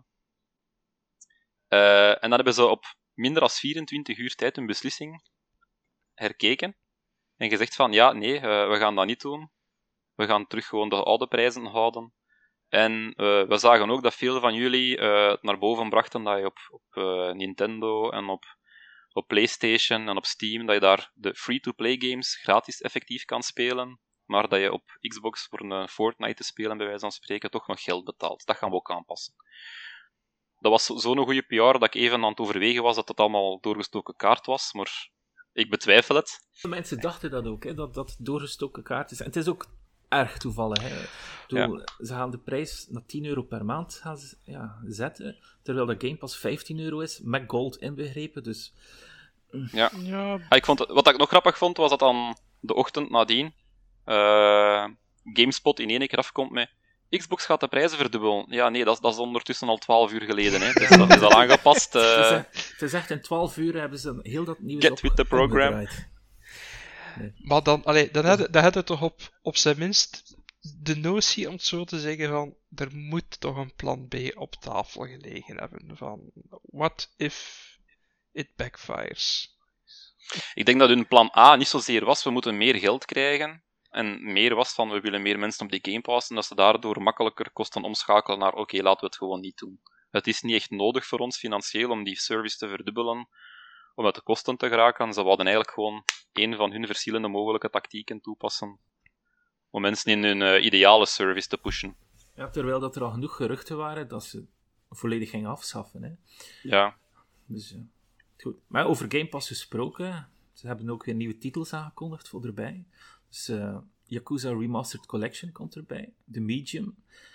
En dan hebben ze op minder dan 24 uur tijd hun beslissing herkeken en gezegd van, ja, nee, we gaan dat niet doen. We gaan terug gewoon de oude prijzen houden. En we zagen ook dat veel van jullie het naar boven brachten dat je op Nintendo en op PlayStation en op Steam, dat je daar de free-to-play games gratis effectief kan spelen, maar dat je op Xbox voor een Fortnite te spelen, bij wijze van spreken, toch nog geld betaalt. Dat gaan we ook aanpassen. Dat was zo'n goede PR dat ik even aan het overwegen was dat het allemaal doorgestoken kaart was, maar ik betwijfel het. Mensen dachten dat ook, hè, dat doorgestoken kaart is. En het is ook erg toevallig. Hè. Ze gaan de prijs naar €10 per maand gaan zetten, terwijl de Game Pass €15 is, met Gold inbegrepen. Dus... Ja. Wat ik nog grappig vond, was dat dan de ochtend nadien GameSpot in één keer afkomt met Xbox gaat de prijzen verdubbelen. Ja, nee, dat is ondertussen al 12 uur geleden. Hè. Dus dat is al aangepast. Het is echt in 12 uur hebben ze heel dat nieuws Get with the program. Nee. Maar dan had het toch op zijn minst de notie, om het zo te zeggen, van er moet toch een plan B op tafel gelegen hebben. Van, what if it backfires? Ik denk dat hun plan A niet zozeer was, we moeten meer geld krijgen. En meer was van, we willen meer mensen op die Game Pass. En dat ze daardoor makkelijker kosten omschakelen naar, oké, laten we het gewoon niet doen. Het is niet echt nodig voor ons financieel om die service te verdubbelen, om uit de kosten te geraken. Ze wilden eigenlijk gewoon een van hun verschillende mogelijke tactieken toepassen om mensen in hun ideale service te pushen. Ja, terwijl dat er al genoeg geruchten waren dat ze volledig gingen afschaffen. Hè. Ja. Dus goed. Maar over Game Pass gesproken, ze hebben ook weer nieuwe titels aangekondigd voor erbij. Dus Yakuza Remastered Collection komt erbij. The Medium.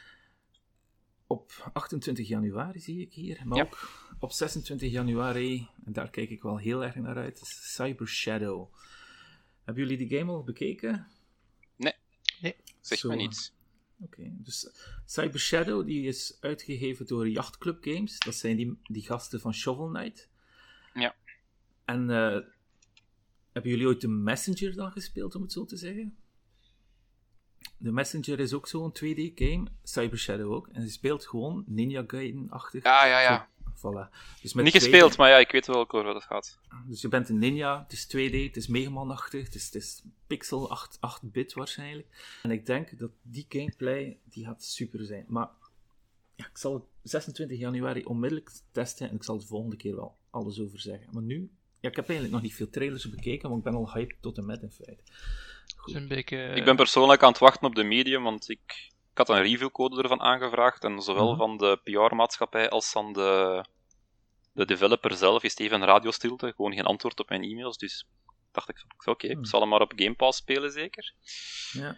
Op 28 januari zie ik hier. Maar ook op 26 januari, en daar kijk ik wel heel erg naar uit, is Cyber Shadow. Hebben jullie die game al bekeken? Nee. Zeg me niets. Oké, dus Cyber Shadow die is uitgegeven door Yachtclub Games. Dat zijn die gasten van Shovel Knight. Ja. En hebben jullie ooit de Messenger dan gespeeld, om het zo te zeggen? De Messenger is ook zo'n 2D-game, Cyber Shadow ook. En ze speelt gewoon Ninja Gaiden-achtig. Ja. Zo, voilà. Dus met Niet gespeeld, maar ja, ik weet wel over wat het gaat. Dus je bent een ninja, het is 2D, het is Megaman-achtig, het is pixel 8-bit waarschijnlijk. En ik denk dat die gameplay, die gaat super zijn. Maar ja, ik zal het 26 januari onmiddellijk testen en ik zal de volgende keer wel alles over zeggen. Maar nu, ja, ik heb eigenlijk nog niet veel trailers bekeken, maar ik ben al hyped tot en met in feite. Ik ben persoonlijk aan het wachten op de Medium, want ik had een reviewcode ervan aangevraagd. En zowel van de PR-maatschappij als van de developer zelf is even radiostilte. Gewoon geen antwoord op mijn e-mails. Dus dacht ik, oké, ik zal hem maar op Game Pass spelen, zeker. Ja.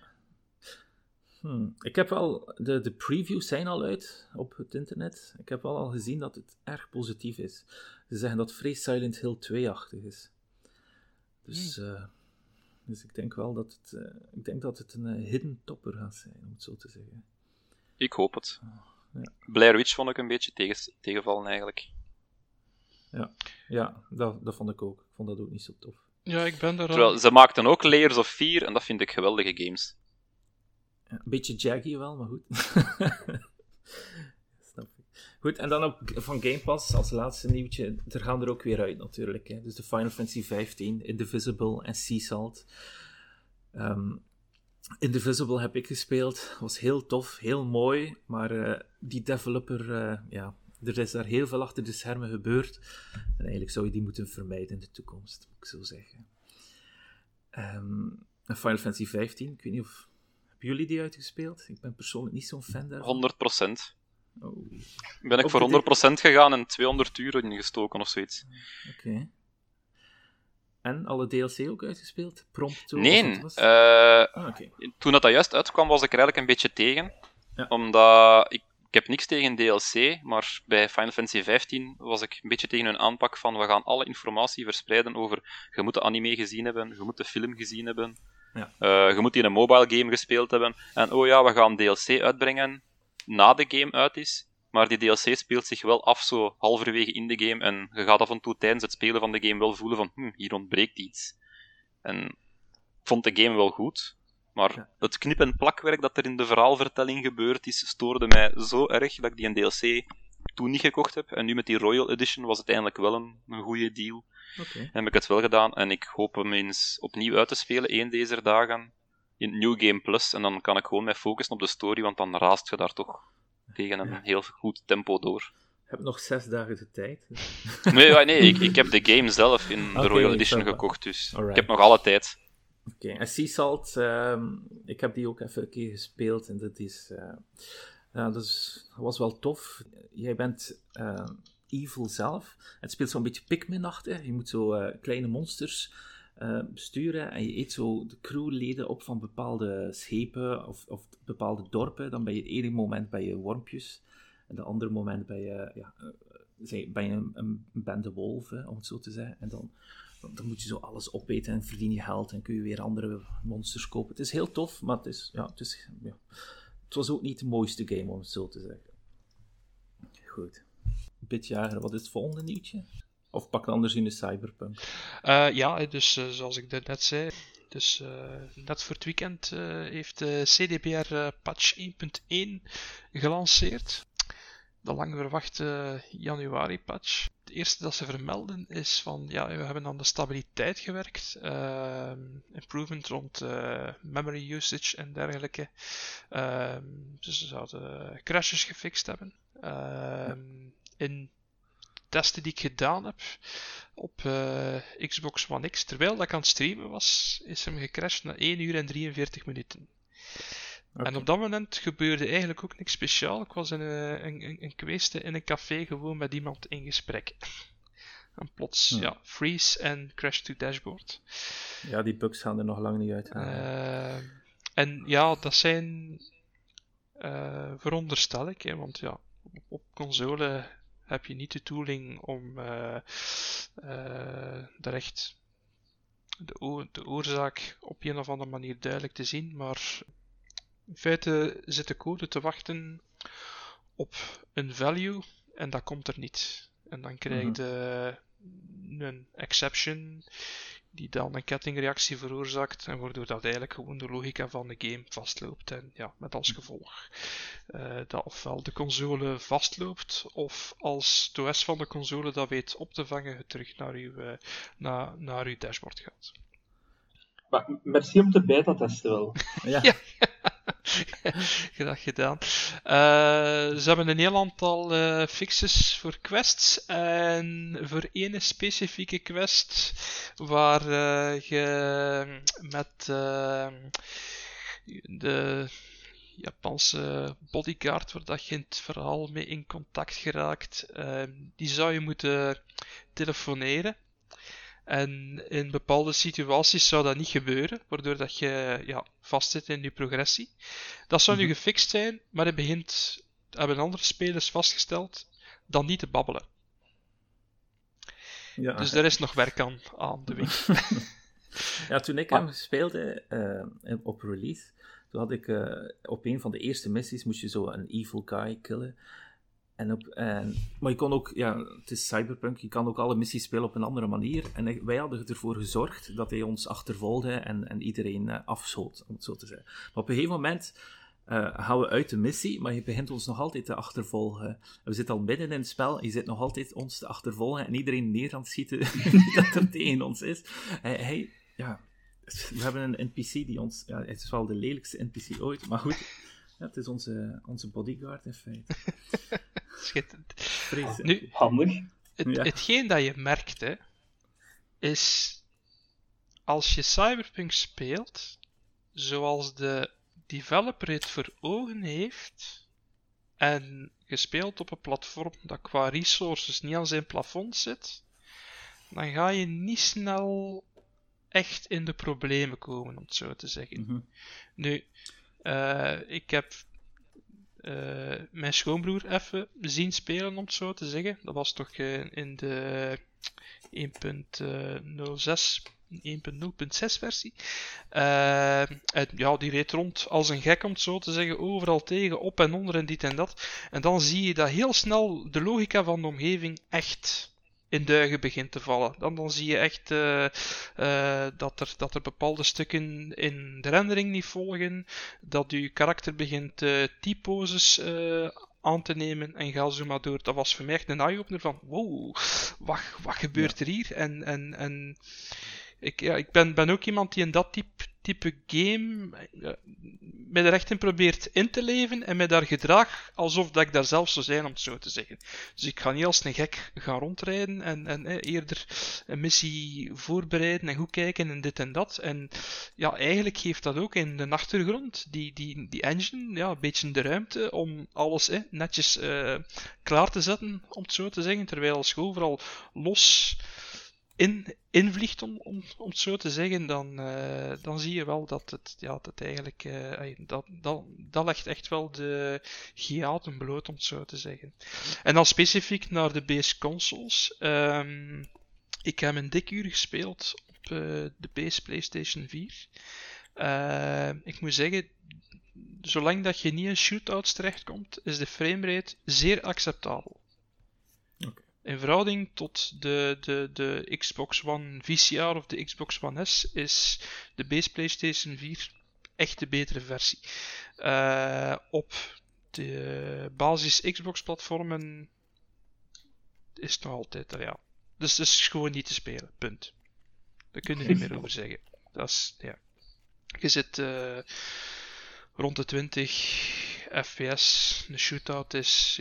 Ik heb wel... De previews zijn al uit op het internet. Ik heb wel al gezien dat het erg positief is. Ze zeggen dat het vrij Silent Hill 2-achtig is. Dus ik denk wel dat het een hidden topper gaat zijn, om het zo te zeggen. Ik hoop het. Ja. Blair Witch vond ik een beetje tegenvallen, eigenlijk. Ja, dat vond ik ook. Ik vond dat ook niet zo tof. Ja, ik ben daar al... Terwijl, ze maakten ook Layers of Fear, en dat vind ik geweldige games. Ja, een beetje jaggy wel, maar goed. Snap ik. Goed, en dan ook van Game Pass als laatste nieuwtje. Er gaan er ook weer uit natuurlijk. Hè. Dus de Final Fantasy 15, Indivisible en Sea Salt. Indivisible heb ik gespeeld. Was heel tof, heel mooi. Maar die developer, er is daar heel veel achter de schermen gebeurd. En eigenlijk zou je die moeten vermijden in de toekomst, moet ik zo zeggen. Final Fantasy 15, ik weet niet of... Hebben jullie die uitgespeeld? Ik ben persoonlijk niet zo'n fan daarvan. 100%. Oh. Ben ik voor 100% gegaan en 200 uur ingestoken of zoiets. Oké. En alle DLC ook uitgespeeld? Prompto? Nee. Okay. Toen dat juist uitkwam, was ik er eigenlijk een beetje tegen. Ja. Omdat ik heb niks tegen DLC, maar bij Final Fantasy 15 was ik een beetje tegen hun aanpak van we gaan alle informatie verspreiden over je moet de anime gezien hebben, je moet de film gezien hebben, je moet in een mobile game gespeeld hebben. En oh ja, we gaan DLC uitbrengen na de game uit is, maar die DLC speelt zich wel af zo halverwege in de game en je gaat af en toe tijdens het spelen van de game wel voelen van hier ontbreekt iets. En ik vond de game wel goed, maar het knip- en plakwerk dat er in de verhaalvertelling gebeurd is, stoorde mij zo erg dat ik die een DLC toen niet gekocht heb. En nu met die Royal Edition was het eigenlijk wel een goede deal. Okay. Heb ik het wel gedaan en ik hoop hem eens opnieuw uit te spelen, één deze dagen, in New Game Plus. En dan kan ik gewoon mij focussen op de story, want dan raast je daar toch tegen een heel goed tempo door. Je hebt nog 6 dagen de tijd. Nee, ik heb de game zelf in de Royal Edition gekocht, dus ik heb nog alle tijd. Oké, en Sea Salt, ik heb die ook even een keer gespeeld en dat is... dat was wel tof. Jij bent evil zelf. Het speelt zo'n beetje Pikmin-achtig. Je moet zo kleine monsters besturen en je eet zo de crewleden op van bepaalde schepen of bepaalde dorpen. Dan ben je het ene moment bij je wormpjes en het andere moment bij je, een bende wolven, om het zo te zeggen. En dan moet je zo alles opeten en verdien je geld en kun je weer andere monsters kopen. Het is heel tof, maar het was ook niet de mooiste game, om het zo te zeggen. Goed. Bitjager, wat is het volgende nieuwtje? Of pak anders in de Cyberpunk? Dus zoals ik net zei, dus net voor het weekend heeft de CDPR patch 1.1 gelanceerd. De lang verwachte januari patch. Het eerste dat ze vermelden is van, we hebben aan de stabiliteit gewerkt. Improvement rond memory usage en dergelijke. Dus ze zouden crashes gefixt hebben. In testen die ik gedaan heb op Xbox One X, terwijl dat ik aan het streamen was, is hem gecrashed na 1 uur en 43 minuten. Okay. En op dat moment gebeurde eigenlijk ook niks speciaal. Ik was geweest in een café gewoon met iemand in gesprek. En plots, freeze en crash to dashboard. Ja, die bugs gaan er nog lang niet uit. En ja, dat zijn... veronderstel ik, hè, want ja, op console heb je niet de tooling om daar echt de oorzaak op een of andere manier duidelijk te zien, maar in feite zit de code te wachten op een value en dat komt er niet. En dan krijg je een exception die dan een kettingreactie veroorzaakt en waardoor dat eigenlijk gewoon de logica van de game vastloopt. En ja, met als gevolg dat ofwel de console vastloopt, of als de OS van de console dat weet op te vangen, het terug naar uw dashboard gaat. Maar merci om te beta-testen wel. Ja. Graag gedaan. Ze hebben een heel aantal fixes voor quests. En voor ene specifieke quest waar je met de Japanse bodyguard, waar dat je in het verhaal mee in contact geraakt, die zou je moeten telefoneren. En in bepaalde situaties zou dat niet gebeuren, waardoor dat je vastzit in je progressie. Dat zou nu gefixt zijn, maar hebben andere spelers vastgesteld dan niet te babbelen. Ja. Dus daar is nog werk aan de winkel. Ja, toen ik hem speelde op release, toen had ik op een van de eerste missies moest je zo een evil guy killen. Maar je kon ook, het is Cyberpunk, je kan ook alle missies spelen op een andere manier. En wij hadden ervoor gezorgd dat hij ons achtervolgde en iedereen afschoot, om het zo te zeggen. Maar op een gegeven moment gaan we uit de missie, maar je begint ons nog altijd te achtervolgen. We zitten al midden in het spel, je zit nog altijd ons te achtervolgen en iedereen neer aan het schieten dat er tegen ons is. We hebben een NPC die ons... Ja, het is wel de lelijkste NPC ooit, maar goed. Ja, het is onze bodyguard in feite. Schitterend. Nu, handig. Hetgeen dat je merkt, hè, is als je Cyberpunk speelt, zoals de developer het voor ogen heeft, en gespeeld op een platform dat qua resources niet aan zijn plafond zit, dan ga je niet snel echt in de problemen komen, om het zo te zeggen. Nu, ik heb mijn schoonbroer even zien spelen, om het zo te zeggen. Dat was toch in de 1.0.6 versie. Die reed rond als een gek, om het zo te zeggen, overal tegen, op en onder en dit en dat. En dan zie je dat heel snel de logica van de omgeving echt in duigen begint te vallen. Dan zie je echt dat er bepaalde stukken in de rendering niet volgen, dat je karakter begint typoses aan te nemen en ga zo maar door. Dat was voor mij echt een eye-opener van wow, wat gebeurt er hier? En ik ben ook iemand die in dat type game mij er echt in probeert in te leven en mij daar gedraag alsof dat ik daar zelf zou zijn, om het zo te zeggen. Dus ik ga niet als een gek gaan rondrijden en eerder een missie voorbereiden en goed kijken en dit en dat. En ja, eigenlijk geeft dat ook in de achtergrond die engine een beetje de ruimte om alles netjes klaar te zetten, om het zo te zeggen, terwijl als je overal los invliegt, om het zo te zeggen, dan zie je wel dat het eigenlijk dat legt echt wel de hiaten bloot, om het zo te zeggen. En dan specifiek naar de base consoles. Ik heb een dik uur gespeeld op de base PlayStation 4. Ik moet zeggen, zolang dat je niet in shootouts terechtkomt, is de framerate zeer acceptabel. In verhouding tot de Xbox One VCR of de Xbox One S is de base PlayStation 4 echt de betere versie. Op de basis Xbox-platformen is het nog altijd Dus het is gewoon niet te spelen, punt. Daar kun je niet meer over zeggen. Dat is, Je zit rond de 20 fps, een shootout is,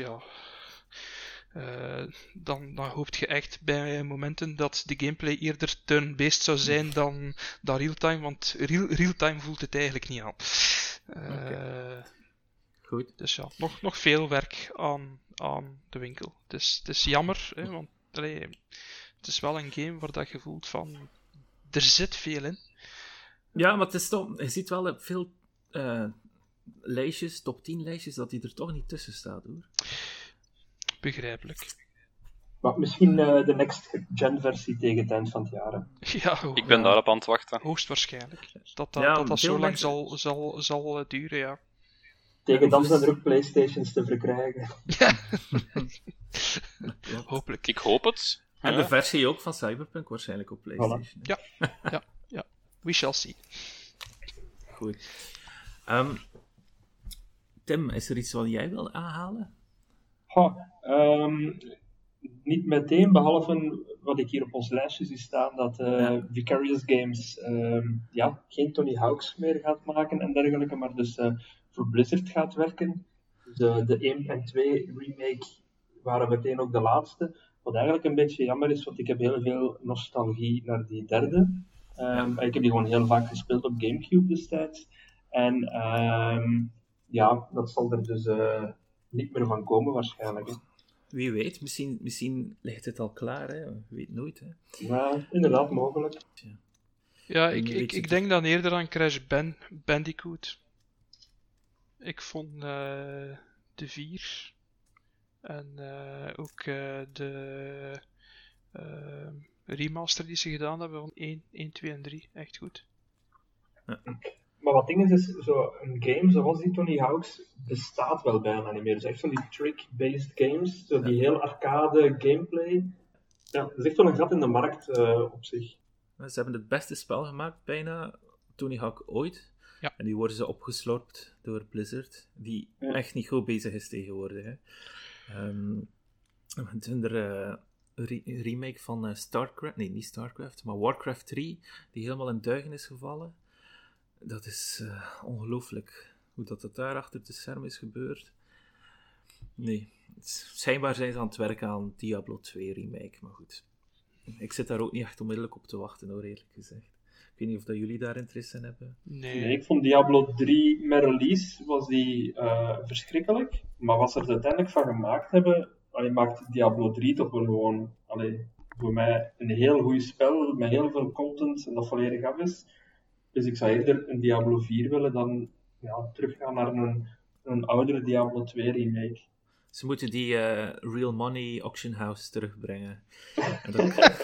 dan hoop je echt bij momenten dat de gameplay eerder turn-based zou zijn dan real-time, want real-time voelt het eigenlijk niet aan. Goed. Dus ja, nog veel werk aan de winkel. Het is jammer, hè, want het is wel een game waar dat je voelt van... Er zit veel in. Ja, maar het is toch... Je ziet wel veel lijstjes, top 10 lijstjes, dat die er toch niet tussen staat, hoor. Begrijpelijk. Maar misschien de next-gen versie tegen het eind van het jaar. Hè. Ja, Ik ben daarop aan het wachten. hoogstwaarschijnlijk. Dat veel zo lang mensen- zal duren, ja. Tegen dan zijn er ook PlayStations te verkrijgen. Hopelijk. Ik hoop het. En Ja. de versie ook van Cyberpunk waarschijnlijk op PlayStation. hè. Ja. We shall see. Goed. Tim, is er iets wat jij wil aanhalen? Niet meteen, behalve wat ik hier op ons lijstje zie staan, dat Vicarious Games geen Tony Hawk's meer gaat maken en dergelijke, maar dus voor Blizzard gaat werken. De 1 en 2 remake waren meteen ook de laatste. Wat eigenlijk een beetje jammer is, want ik heb heel veel nostalgie naar die derde. Ik heb die gewoon heel vaak gespeeld op Gamecube destijds. En dat zal er dus niet meer van komen waarschijnlijk. Hè. Wie weet, misschien ligt het al klaar, hè? Je weet nooit, hè? Ja, inderdaad mogelijk. Ja, En weet je ik het- denk dan eerder aan Crash Bandicoot. Ik vond de 4 en ook de remaster die ze gedaan hebben van 1, 2 en 3 echt goed. Maar wat ding is zo een game zoals die Tony Hawk's bestaat wel bijna niet meer. Dus echt van die trick-based games, zo die heel arcade gameplay. Ja, dat is echt wel een gat in de markt op zich. Ze hebben het beste spel gemaakt, bijna, Tony Hawk ooit. Ja. En die worden ze opgeslorpt door Blizzard, die echt niet goed bezig is tegenwoordig. Hè. We doen er een remake van StarCraft, nee, niet StarCraft, maar Warcraft 3, die helemaal in duigen is gevallen. Dat is ongelooflijk, hoe dat daar achter de scherm is gebeurd. Nee, schijnbaar zijn ze aan het werken aan Diablo 2 remake, maar goed. Ik zit daar ook niet echt onmiddellijk op te wachten, hoor, eerlijk gezegd. Ik weet niet of dat jullie daar interesse in hebben. Nee, ik vond Diablo 3 met release was die verschrikkelijk. Maar wat ze er uiteindelijk van gemaakt hebben, maakt Diablo 3 toch wel gewoon voor mij een heel goed spel met heel veel content en dat volledig af is. Dus ik zou eerder een Diablo 4 willen dan teruggaan naar een oudere Diablo 2 remake. Ze moeten die Real Money Auction House terugbrengen. En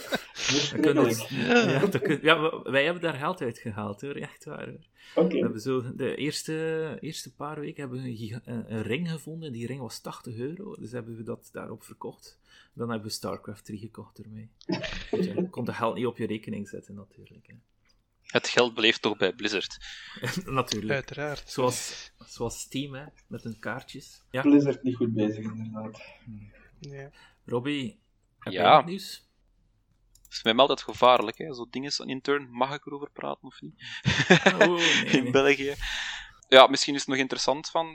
wij hebben daar geld uit gehaald, hoor. Echt waar, hoor. Okay. We hebben zo de eerste paar weken hebben we een ring gevonden. Die ring was €80. Dus hebben we dat daarop verkocht. Dan hebben we StarCraft 3 gekocht ermee. Dus je kon dat geld niet op je rekening zetten, natuurlijk. Hè. Het geld bleef toch bij Blizzard. Natuurlijk. Uiteraard. Zoals Steam, hè, met hun kaartjes. Ja. Blizzard niet goed bezig, inderdaad. Ja. Robbie, heb Ja. jij nog nieuws? Het is mij altijd gevaarlijk, hè. Zo dingen aan intern. Mag ik erover praten of niet? Nee. In België. Ja, misschien is het nog interessant van...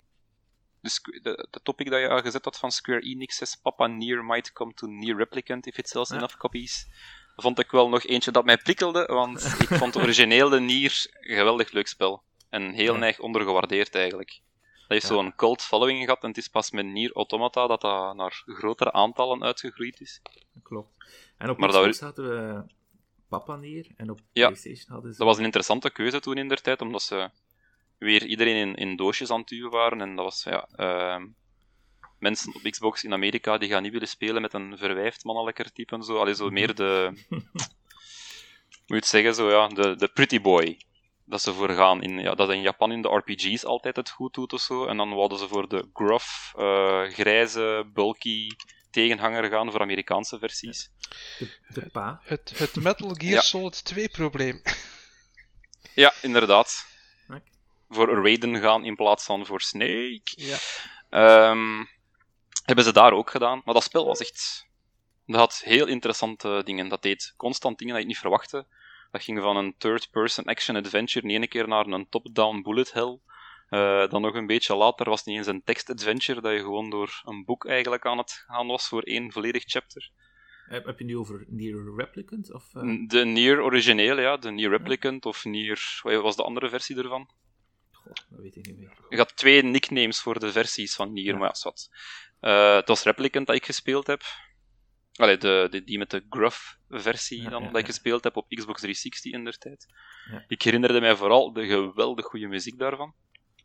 De topic dat je aangezet had van Square Enix says Papa Nier might come to Nier Replicant if it sells enough copies. Vond ik wel nog eentje dat mij prikkelde, want ik vond het originele Nier een geweldig leuk spel. En heel neig ondergewaardeerd eigenlijk. Dat heeft zo'n cult following gehad en het is pas met Nier Automata dat naar grotere aantallen uitgegroeid is. Klopt. En op Maar Xbox hadden we Papa Nier en op PlayStation hadden ze... Dat was een interessante keuze toen in der tijd, omdat ze weer iedereen in doosjes aan het duwen waren. En dat was, mensen op Xbox in Amerika die gaan niet willen spelen met een verwijfd mannelijker type en zo. Allee, zo meer de... moet je het zeggen, de pretty boy. Dat ze voor gaan. Dat in Japan in de RPG's altijd het goed doet of zo. En dan wouden ze voor de gruff, grijze, bulky tegenhanger gaan voor Amerikaanse versies. De pa. Het Metal Gear Solid 2 probleem. Ja, inderdaad. Okay. Voor Raiden gaan in plaats van voor Snake. Ja. Hebben ze daar ook gedaan. Maar dat spel was echt... Dat had heel interessante dingen. Dat deed constant dingen dat je niet verwachtte. Dat ging van een third-person action-adventure in ene keer naar een top-down bullet hell. Dan nog een beetje later was het niet eens een text-adventure, dat je gewoon door een boek eigenlijk aan het gaan was voor één volledig chapter. Heb je nu over Nier Replicant? Of, De Nier originele, ja. De Nier Replicant of Nier... Wat was de andere versie ervan? dat weet ik niet meer. Je had 2 nicknames voor de versies van Nier, maar ja, zwart. Het was Replicant dat ik gespeeld heb. Allee, die met de gruff-versie dat ik gespeeld heb op Xbox 360 indertijd. Ja. Ik herinnerde mij vooral de geweldig goede muziek daarvan.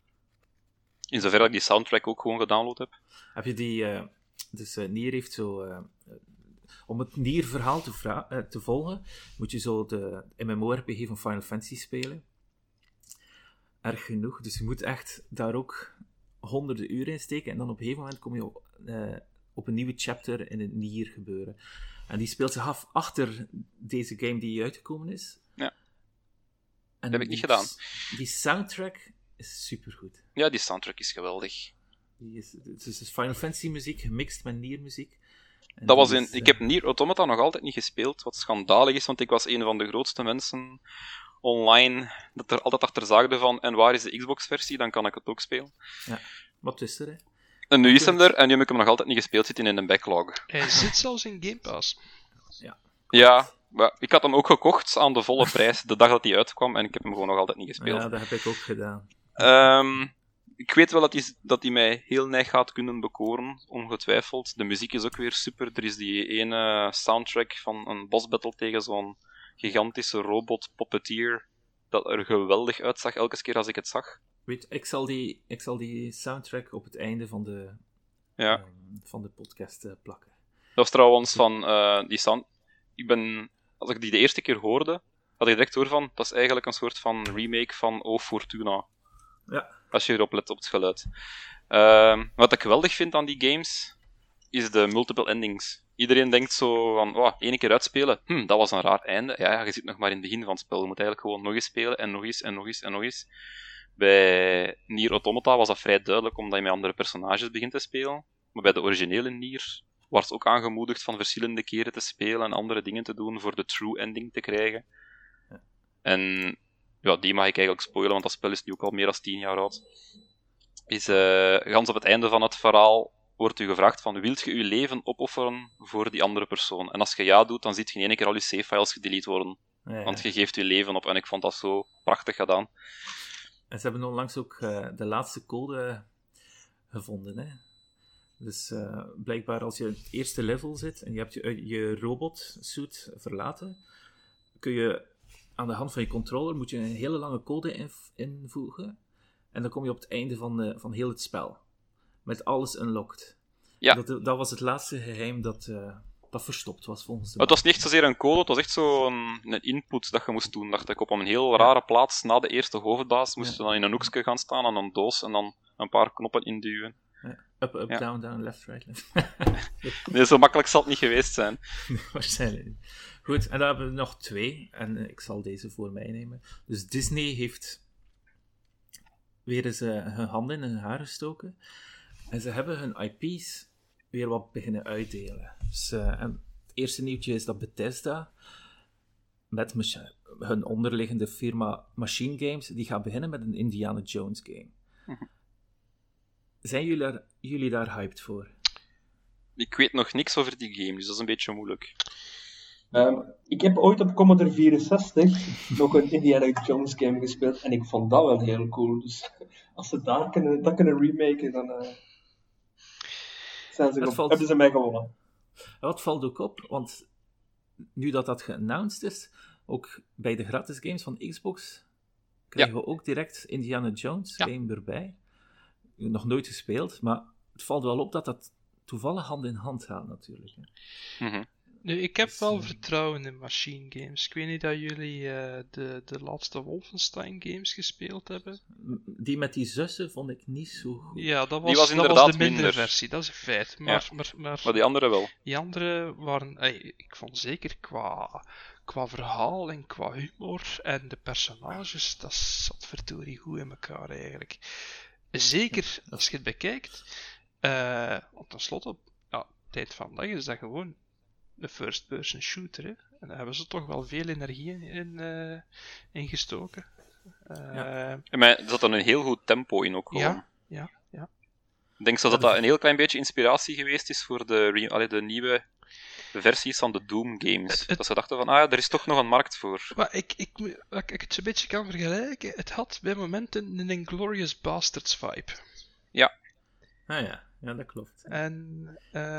In zover dat ik die soundtrack ook gewoon gedownload heb. Heb je die... Nier heeft zo... om het Nier-verhaal te volgen, moet je zo de MMORPG van Final Fantasy spelen. Erg genoeg. Dus je moet echt daar ook honderden uren in steken. En dan op een gegeven moment kom je op een nieuwe chapter in het Nier gebeuren. En die speelt zich af achter deze game die uitgekomen is. Ja. En Dat heb ik niet gedaan. Die soundtrack is supergoed. Ja, die soundtrack is geweldig. Het is Final Fantasy muziek gemixt met Nier muziek. Ik heb Nier Automata nog altijd niet gespeeld, wat schandalig is, want ik was een van de grootste mensen online dat er altijd achter zaagde van en waar is de Xbox-versie, dan kan ik het ook spelen. Ja, wat is er, hè? En nu is hem er, en nu heb ik hem nog altijd niet gespeeld, zit in een backlog. Hij zit zelfs in Game Pass. Ja, maar ik had hem ook gekocht aan de volle prijs, de dag dat hij uitkwam, en ik heb hem gewoon nog altijd niet gespeeld. Ja, dat heb ik ook gedaan. Ik weet wel dat hij mij heel neig gaat kunnen bekoren, ongetwijfeld. De muziek is ook weer super. Er is die ene soundtrack van een boss battle tegen zo'n gigantische robot puppeteer dat er geweldig uitzag elke keer als ik het zag. Weet, ik zal die soundtrack op het einde van de podcast plakken. Dat was trouwens van die sound... Als ik die de eerste keer hoorde, had ik direct door van, dat is eigenlijk een soort van remake van O Fortuna. Ja. Als je erop let op het geluid. Wat ik geweldig vind aan die games, is de multiple endings. Iedereen denkt zo van, één keer uitspelen, dat was een raar einde. Ja, je zit nog maar in het begin van het spel. Je moet eigenlijk gewoon nog eens spelen, en nog eens, en nog eens, en nog eens. Bij Nier Automata was dat vrij duidelijk, omdat je met andere personages begint te spelen. Maar bij de originele Nier werd ook aangemoedigd van verschillende keren te spelen en andere dingen te doen voor de true ending te krijgen. Ja. En ja, die mag ik eigenlijk spoilen, want dat spel is nu ook al meer dan 10 jaar oud. Gans op het einde van het verhaal wordt u gevraagd van, wilt je je leven opofferen voor die andere persoon? En als je ja doet, dan ziet je in één keer al je save-files gedelete worden. Ja. Want je geeft je leven op, en ik vond dat zo prachtig gedaan. En ze hebben onlangs ook de laatste code gevonden, hè. Dus blijkbaar als je in het eerste level zit en je hebt je robotsuit verlaten, kun je aan de hand van je controller moet je een hele lange code invoegen en dan kom je op het einde van heel het spel. Met alles unlocked. Ja. Dat was het laatste geheim dat verstopt was volgens de... Het was niet echt zozeer een code, het was echt zo'n input dat je moest doen. Dacht ik, op een heel rare plaats na de eerste hoofdbaas moest je dan in een hoekje gaan staan aan een doos en dan een paar knoppen induwen. Ja. Up, down, down, left, right, left. Nee, zo makkelijk zal het niet geweest zijn. Waarschijnlijk niet. Goed, en dan hebben we nog 2. En ik zal deze voor mij nemen. Dus Disney heeft weer eens hun handen in hun haar gestoken. En ze hebben hun IP's weer wat beginnen uitdelen. Dus, en het eerste nieuwtje is dat Bethesda met hun onderliggende firma Machine Games, die gaat beginnen met een Indiana Jones game. Zijn jullie daar hyped voor? Ik weet nog niks over die game, dus dat is een beetje moeilijk. Ik heb ooit op Commodore 64 nog een Indiana Jones game gespeeld en ik vond dat wel heel cool. Dus als ze dat kunnen remaken, dan hebben ze mij gewonnen. Wat valt ook op, want nu dat geannounced is, ook bij de gratis games van Xbox, krijgen we ook direct Indiana Jones game erbij. Nog nooit gespeeld, maar het valt wel op dat toevallig hand in hand gaat natuurlijk. Hè. Mm-hmm. Nu, ik heb wel vertrouwen in Machine Games. Ik weet niet dat jullie de laatste Wolfenstein games gespeeld hebben. Die met die zussen vond ik niet zo goed. Ja, dat was was inderdaad de mindere minder. versie, dat is een feit. Maar Maar die andere wel. die andere waren... ik vond zeker qua verhaal en qua humor en de personages, dat zat verdorie goed in elkaar eigenlijk. Zeker als je het bekijkt. Want tenslotte, tijd van dag is dat gewoon een first-person shooter. Hè? En daar hebben ze toch wel veel energie in gestoken. Maar er zat dan een heel goed tempo in ook gewoon. Ja. Ik denk zo dat dat een heel klein beetje inspiratie geweest is voor de nieuwe versies van de Doom games. Dat ze dachten van, er is toch nog een markt voor. Maar ik het een beetje kan vergelijken, het had bij momenten een Inglourious Basterds vibe. Ja. Ah ja, dat klopt. En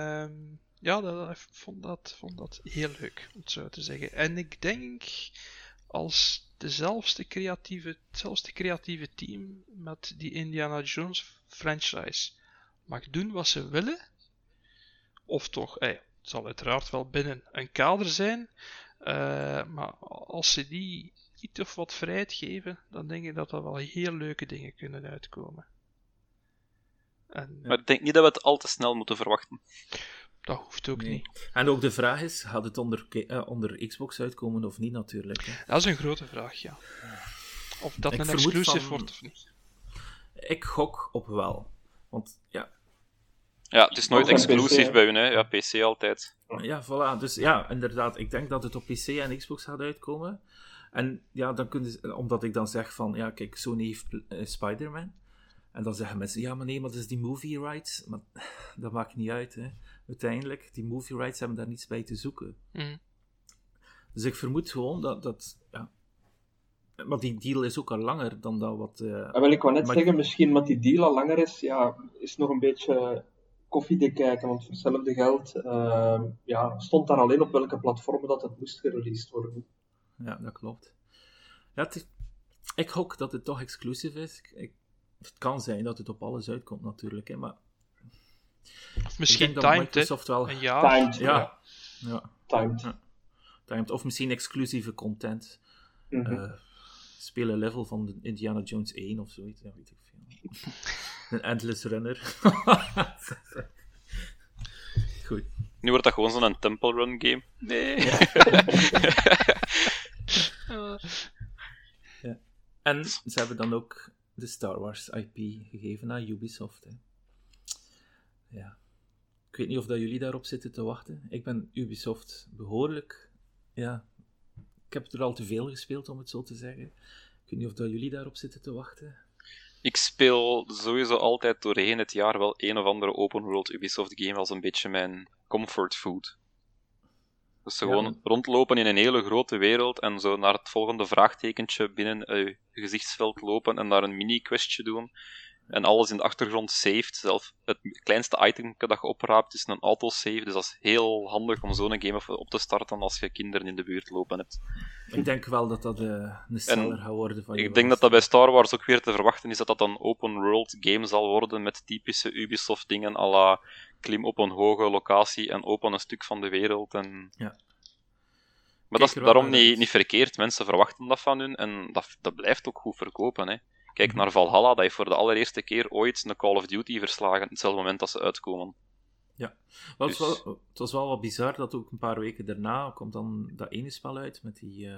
vond dat heel leuk, om het zo te zeggen. En ik denk, als hetzelfde creatieve team met die Indiana Jones franchise mag doen wat ze willen, of toch, het zal uiteraard wel binnen een kader zijn, maar als ze die iets of wat vrijheid geven, dan denk ik dat er wel heel leuke dingen kunnen uitkomen. Maar ik denk niet dat we het al te snel moeten verwachten. Dat hoeft ook niet. En ook de vraag is, gaat het onder Xbox uitkomen of niet natuurlijk? Hè? Dat is een grote vraag, ja. Of dat een exclusive wordt of niet. Ik gok op wel. Want ja, het is nooit exclusief bij hun, hè. Ja, PC altijd. Ja, voilà. Dus ja, inderdaad. Ik denk dat het op PC en Xbox gaat uitkomen. En ja, dan kunnen ze, omdat ik dan zeg van, ja, kijk, Sony heeft Spider-Man. En dan zeggen mensen, ja, maar nee, maar dat is die movie rights. Maar dat maakt niet uit, hè. Uiteindelijk, die movie rights hebben daar niets bij te zoeken. Dus ik vermoed gewoon dat ja... Maar die deal is ook al langer dan dat wat... ik wou net zeggen, misschien dat die deal al langer is, is nog een beetje koffiedik kijken, want voor hetzelfde geld stond daar alleen op welke platformen dat het moest gereleased worden. Ja, dat klopt. Ja, ik hoop dat het toch exclusief is. Het kan zijn dat het op alles uitkomt natuurlijk, hè, maar... Of misschien timed, wel... een jaar. Timed, ja. Timed. Ja. Timed. Of misschien exclusieve content. Mm-hmm. Spelen level van de Indiana Jones 1 of zoiets, ja, weet ik veel. Een Endless Runner. Goed. Nu wordt dat gewoon zo'n Temple Run game. Nee. Ja. En ze hebben dan ook de Star Wars IP gegeven aan Ubisoft. Hè. Ja. Ik weet niet of dat jullie daarop zitten te wachten. Ik ben Ubisoft behoorlijk... Ja, ik heb er al te veel gespeeld, om het zo te zeggen. Ik weet niet of dat jullie daarop zitten te wachten. Ik speel sowieso altijd doorheen het jaar wel een of andere open world Ubisoft game als een beetje mijn comfort food. Dus gewoon rondlopen in een hele grote wereld en zo naar het volgende vraagtekentje binnen je gezichtsveld lopen en daar een mini-questje doen. En alles in de achtergrond saved. Zelf het kleinste item dat je opraapt is een autosave. Dus dat is heel handig om zo'n game op te starten als je kinderen in de buurt lopen hebt. Ik denk wel dat dat een sneller gaat worden van je. Ik denk dat dat bij Star Wars ook weer te verwachten is dat dat een open world game zal worden met typische Ubisoft dingen à la klim op een hoge locatie en open een stuk van de wereld. En... Ja. Maar dat is daarom niet verkeerd. Mensen verwachten dat van hun en dat blijft ook goed verkopen, hè. Kijk naar Valhalla, dat heeft voor de allereerste keer ooit een Call of Duty verslagen, op hetzelfde moment dat ze uitkomen. Ja, het was wel wat bizar dat ook een paar weken daarna komt dan dat ene spel uit met die...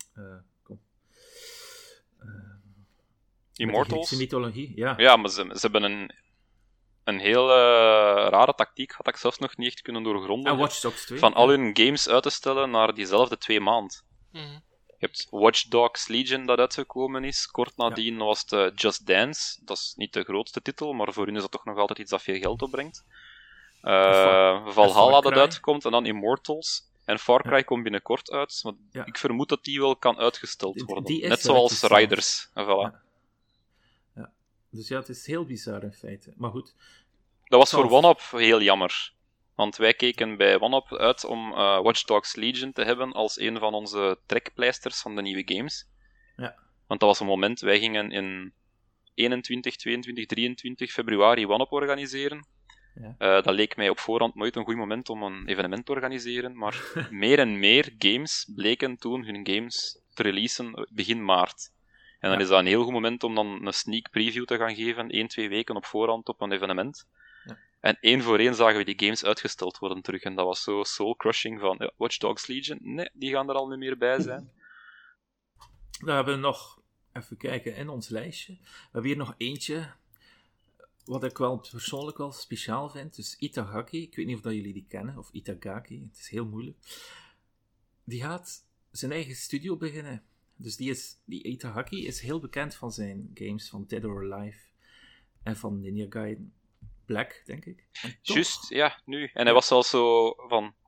Immortals? Met die mythologie, ja. Ja, maar ze hebben een heel rare tactiek, had ik zelfs nog niet echt kunnen doorgronden. En Watch Dogs 2. Van al hun games uit te stellen naar diezelfde 2 maanden. Je hebt Watch Dogs Legion dat uitgekomen is. Kort nadien was het Just Dance. Dat is niet de grootste titel, maar voor hun is dat toch nog altijd iets dat veel geld opbrengt. Valhalla dat uitkomt, en dan Immortals. En Far Cry komt binnenkort uit. Maar ik vermoed dat die wel kan uitgesteld worden. Net zoals Riders. Voilà. Ja. Dus ja, het is heel bizar in feite. Maar goed. Dat was voor OneUp heel jammer. Want wij keken bij OneUp uit om Watch Dogs Legion te hebben als een van onze trekpleisters van de nieuwe games. Ja. Want dat was een moment, wij gingen in 21, 22, 23 februari OneUp organiseren. Ja. Dat leek mij op voorhand nooit een goed moment om een evenement te organiseren, maar meer en meer games bleken toen hun games te releasen begin maart. En dan is dat een heel goed moment om dan een sneak preview te gaan geven, 1-2 weken op voorhand op een evenement. En 1 voor 1 zagen we die games uitgesteld worden terug. En dat was zo soul-crushing van Watch Dogs Legion. Nee, die gaan er al niet meer bij zijn. We hebben nog, even kijken, in ons lijstje. We hebben hier nog eentje, wat ik wel persoonlijk wel speciaal vind. Dus Itagaki. Ik weet niet of dat jullie die kennen, of Itagaki. Het is heel moeilijk. Die gaat zijn eigen studio beginnen. Dus die Itagaki is heel bekend van zijn games, van Dead or Alive en van Ninja Gaiden Black, denk ik. Juist, ja, nu. En hij was zelfs zo van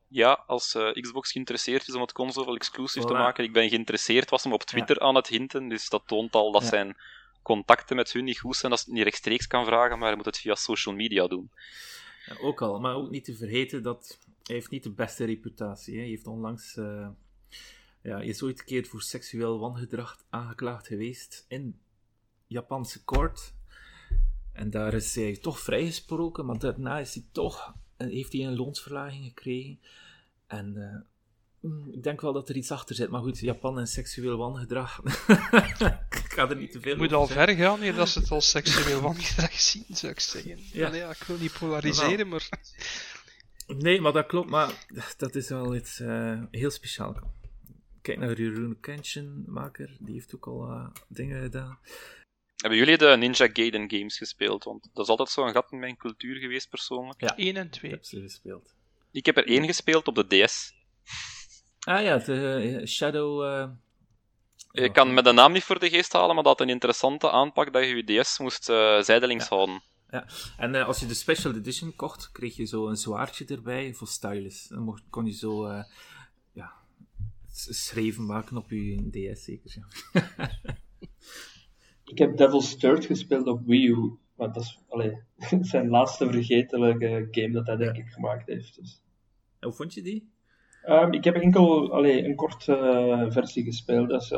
ja, als Xbox geïnteresseerd is om het console exclusive te Voilà. maken. Ik ben geïnteresseerd, was hem op Twitter aan het hinten, dus dat toont al dat zijn contacten met hun niet goed zijn, als hij het niet rechtstreeks kan vragen, maar hij moet het via social media doen. Ja, ook al, maar ook niet te vergeten dat hij heeft niet de beste reputatie. Hè. Hij heeft onlangs... hij is ooit een keer voor seksueel wangedrag aangeklaagd geweest in Japanse court. En daar is hij toch vrijgesproken, maar daarna is hij heeft hij een loonsverlaging gekregen. En ik denk wel dat er iets achter zit. Maar goed, Japan en seksueel wangedrag. Ik ga er niet te veel Het moet over al zeggen. ver gaan hier dat ze het als seksueel wangedrag zien, zou ik zeggen. Ja. Allee, ik wil niet polariseren, maar... Nee, maar dat klopt. Maar dat is wel iets heel speciaals. Kijk naar Rurouni Kenshin, maker. Die heeft ook al dingen gedaan. Hebben jullie de Ninja Gaiden games gespeeld? Want dat is altijd zo'n gat in mijn cultuur geweest, persoonlijk. Ja, 1 en ik 2. heb ze gespeeld. Ik heb er 1 gespeeld op de DS. Ah ja, de Shadow... Ik kan me de naam niet voor de geest halen, maar dat had een interessante aanpak dat je je DS moest zijdelings houden. Ja, en als je de Special Edition kocht, kreeg je zo een zwaardje erbij voor stylus. Dan kon je zo schreven maken op je DS, zeker. Ja. Ik heb Devil's Third gespeeld op Wii U. Maar dat is zijn laatste vergetelijke game dat hij denk ik gemaakt heeft. Dus. Hoe vond je die? Ik heb enkel een korte versie gespeeld. Dat is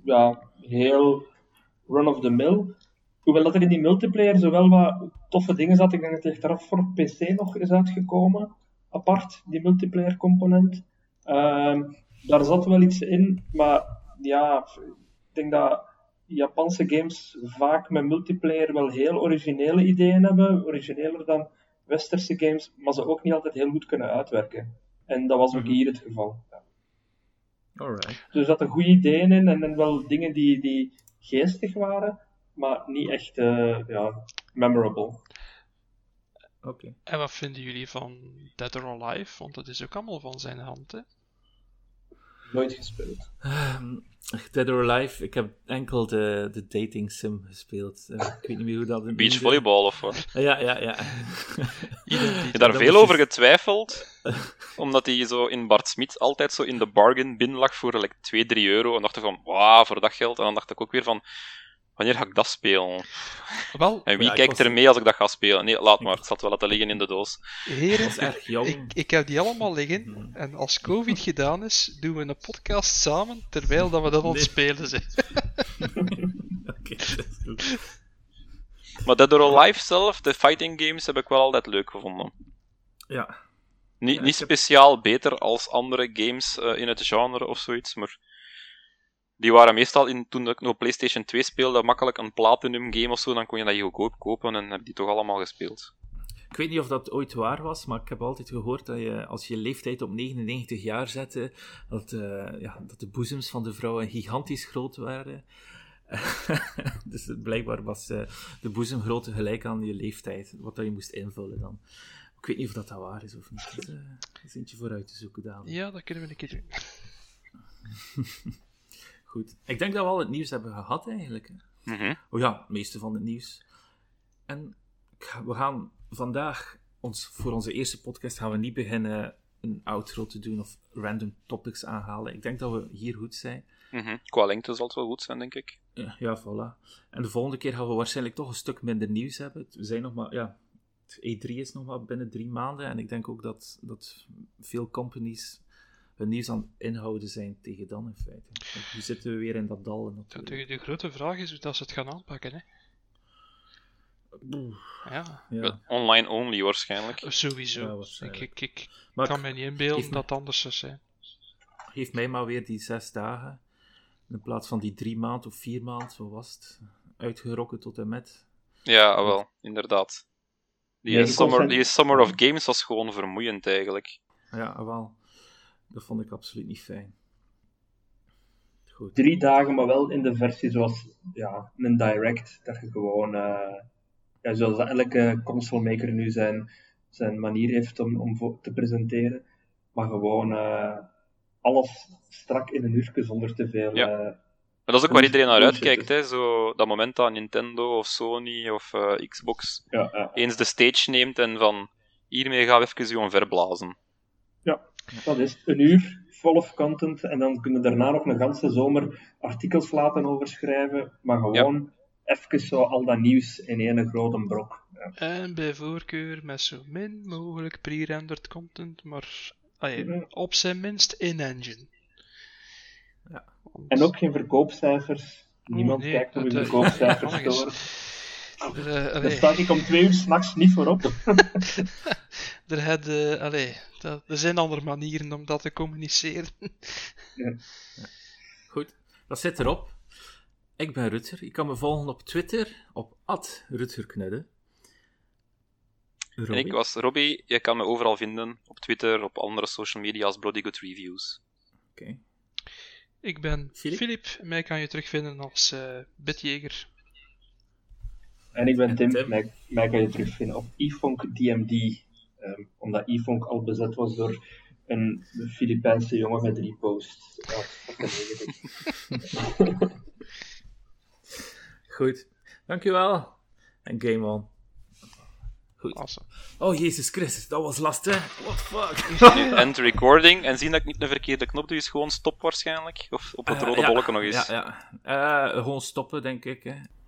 heel run-of-the-mill. Hoewel dat er in die multiplayer zowel wat toffe dingen zat. Ik denk dat het achteraf voor PC nog is uitgekomen. Apart, die multiplayer component. Daar zat wel iets in. Maar ja, ik denk dat Japanse games vaak met multiplayer wel heel originele ideeën hebben. Origineler dan westerse games. Maar ze ook niet altijd heel goed kunnen uitwerken. En dat was ook hier het geval. Ja. Alright. Dus er zaten goede ideeën in en wel dingen die geestig waren, maar niet echt memorable. Oké. En wat vinden jullie van Dead or Alive? Want dat is ook allemaal van zijn hand, hè? Nooit gespeeld. Dead or Alive, ik heb enkel de dating sim gespeeld. Ik weet niet meer hoe dat... Beachvolleyball of wat? Ja. Je hebt daar veel over getwijfeld, omdat hij zo in Bart Smit altijd zo in de bargain bin lag voor like, 2-3 euro. En dacht ik van, wauw, voor dat geld. En dan dacht ik ook weer van, wanneer ga ik dat spelen? Wel, En wie Ja, ik kijkt was- er mee als ik dat ga spelen? Nee, laat maar. Het zat wel laten liggen in de doos. heren, was erg jong. ik heb die allemaal liggen. En als COVID gedaan is, doen we een podcast samen, terwijl dat we dat aan het spelen zijn. Oké, dat is goed. Maar Dead or Alive zelf, de fighting games, heb ik wel altijd leuk gevonden. Ja. Niet ik heb- speciaal beter als andere games in het genre of zoiets, maar die waren meestal, toen ik nog op PlayStation 2 speelde, makkelijk een Platinum game of zo, dan kon je dat hier goedkoop kopen en heb die toch allemaal gespeeld. Ik weet niet of dat ooit waar was, maar ik heb altijd gehoord dat je, als je leeftijd op 99 jaar zette, dat de boezems van de vrouwen gigantisch groot waren. Dus blijkbaar was de boezemgrootte gelijk aan je leeftijd, wat dat je moest invullen dan. Ik weet niet of dat waar is of niet. Dat is eentje vooruit te zoeken, Daan. Ja, dat kunnen we een keer doen. Goed. Ik denk dat we al het nieuws hebben gehad, eigenlijk. Hè. Mhm. Oh ja, het meeste van het nieuws. En we gaan vandaag, voor onze eerste podcast, gaan we niet beginnen een outro te doen of random topics aanhalen. Ik denk dat we hier goed zijn. Mhm. Qua lengte zal het wel goed zijn, denk ik. Ja, voilà. En de volgende keer gaan we waarschijnlijk toch een stuk minder nieuws hebben. We zijn nog maar, het E3 is nog maar binnen 3 maanden. En ik denk ook dat veel companies hun nieuws aan het inhouden zijn tegen dan in feite. Want nu zitten we weer in dat dal natuurlijk. De grote vraag is hoe dat ze het gaan aanpakken, hè? Oeh, Ja, ja. Online only waarschijnlijk. sowieso. Ja, waarschijnlijk. Ik Maar kan me niet inbeelden geef dat het anders zou zijn. geef mij maar weer die 6 dagen. In plaats van die 3 maanden of 4 maanden, zo was het. Uitgerokken tot en met. Ja, wel, inderdaad. Die Summer of Games was gewoon vermoeiend eigenlijk. Ja, wel. Dat vond ik absoluut niet fijn. Goed. 3 dagen, maar wel in de versie zoals een direct. Dat je gewoon, zoals elke console maker nu zijn manier heeft om te presenteren. Maar gewoon alles strak in een uurtje zonder te veel. Ja. Maar dat is ook waar iedereen naar bullshit uitkijkt, hè. Zo, dat moment dat Nintendo of Sony of Xbox Ja. eens de stage neemt en van hiermee gaan we even gewoon verblazen. Dat is 1 uur vol of content en dan kunnen we daarna nog een ganse zomer artikels laten overschrijven, maar gewoon even zo al dat nieuws in één grote brok. Ja. En bij voorkeur met zo min mogelijk pre-rendered content, maar op zijn minst in-engine. Ja. En ook geen verkoopcijfers. Niemand kijkt op de verkoopcijfers door. Daar sta ik om 2 uur 's nachts niet voor op. Er zijn andere manieren om dat te communiceren. Ja. Goed, dat zit erop. Ik ben Rutger. Je kan me volgen op Twitter op @RutgerKnudde. En ik was Robbie. Je kan me overal vinden. Op Twitter, op andere social media als Bloody Good Reviews. Oké. Ik ben Filip. Filip. Mij kan je terugvinden als Bitjäger. En ik ben Tim. Mij kan je terugvinden op eFonkDMD. Omdat eFonk al bezet was door een Filipijnse jongen met 3 posts. Ja, dat Goed. Dankjewel. En game on. Goed. Awesome. Oh, Jezus Christus. Dat was lastig. What the fuck? Nu end recording en zien dat ik niet de verkeerde knop doe, is gewoon stop waarschijnlijk. Of op het rode bolken nog eens. Ja. Gewoon stoppen, denk ik. Hè.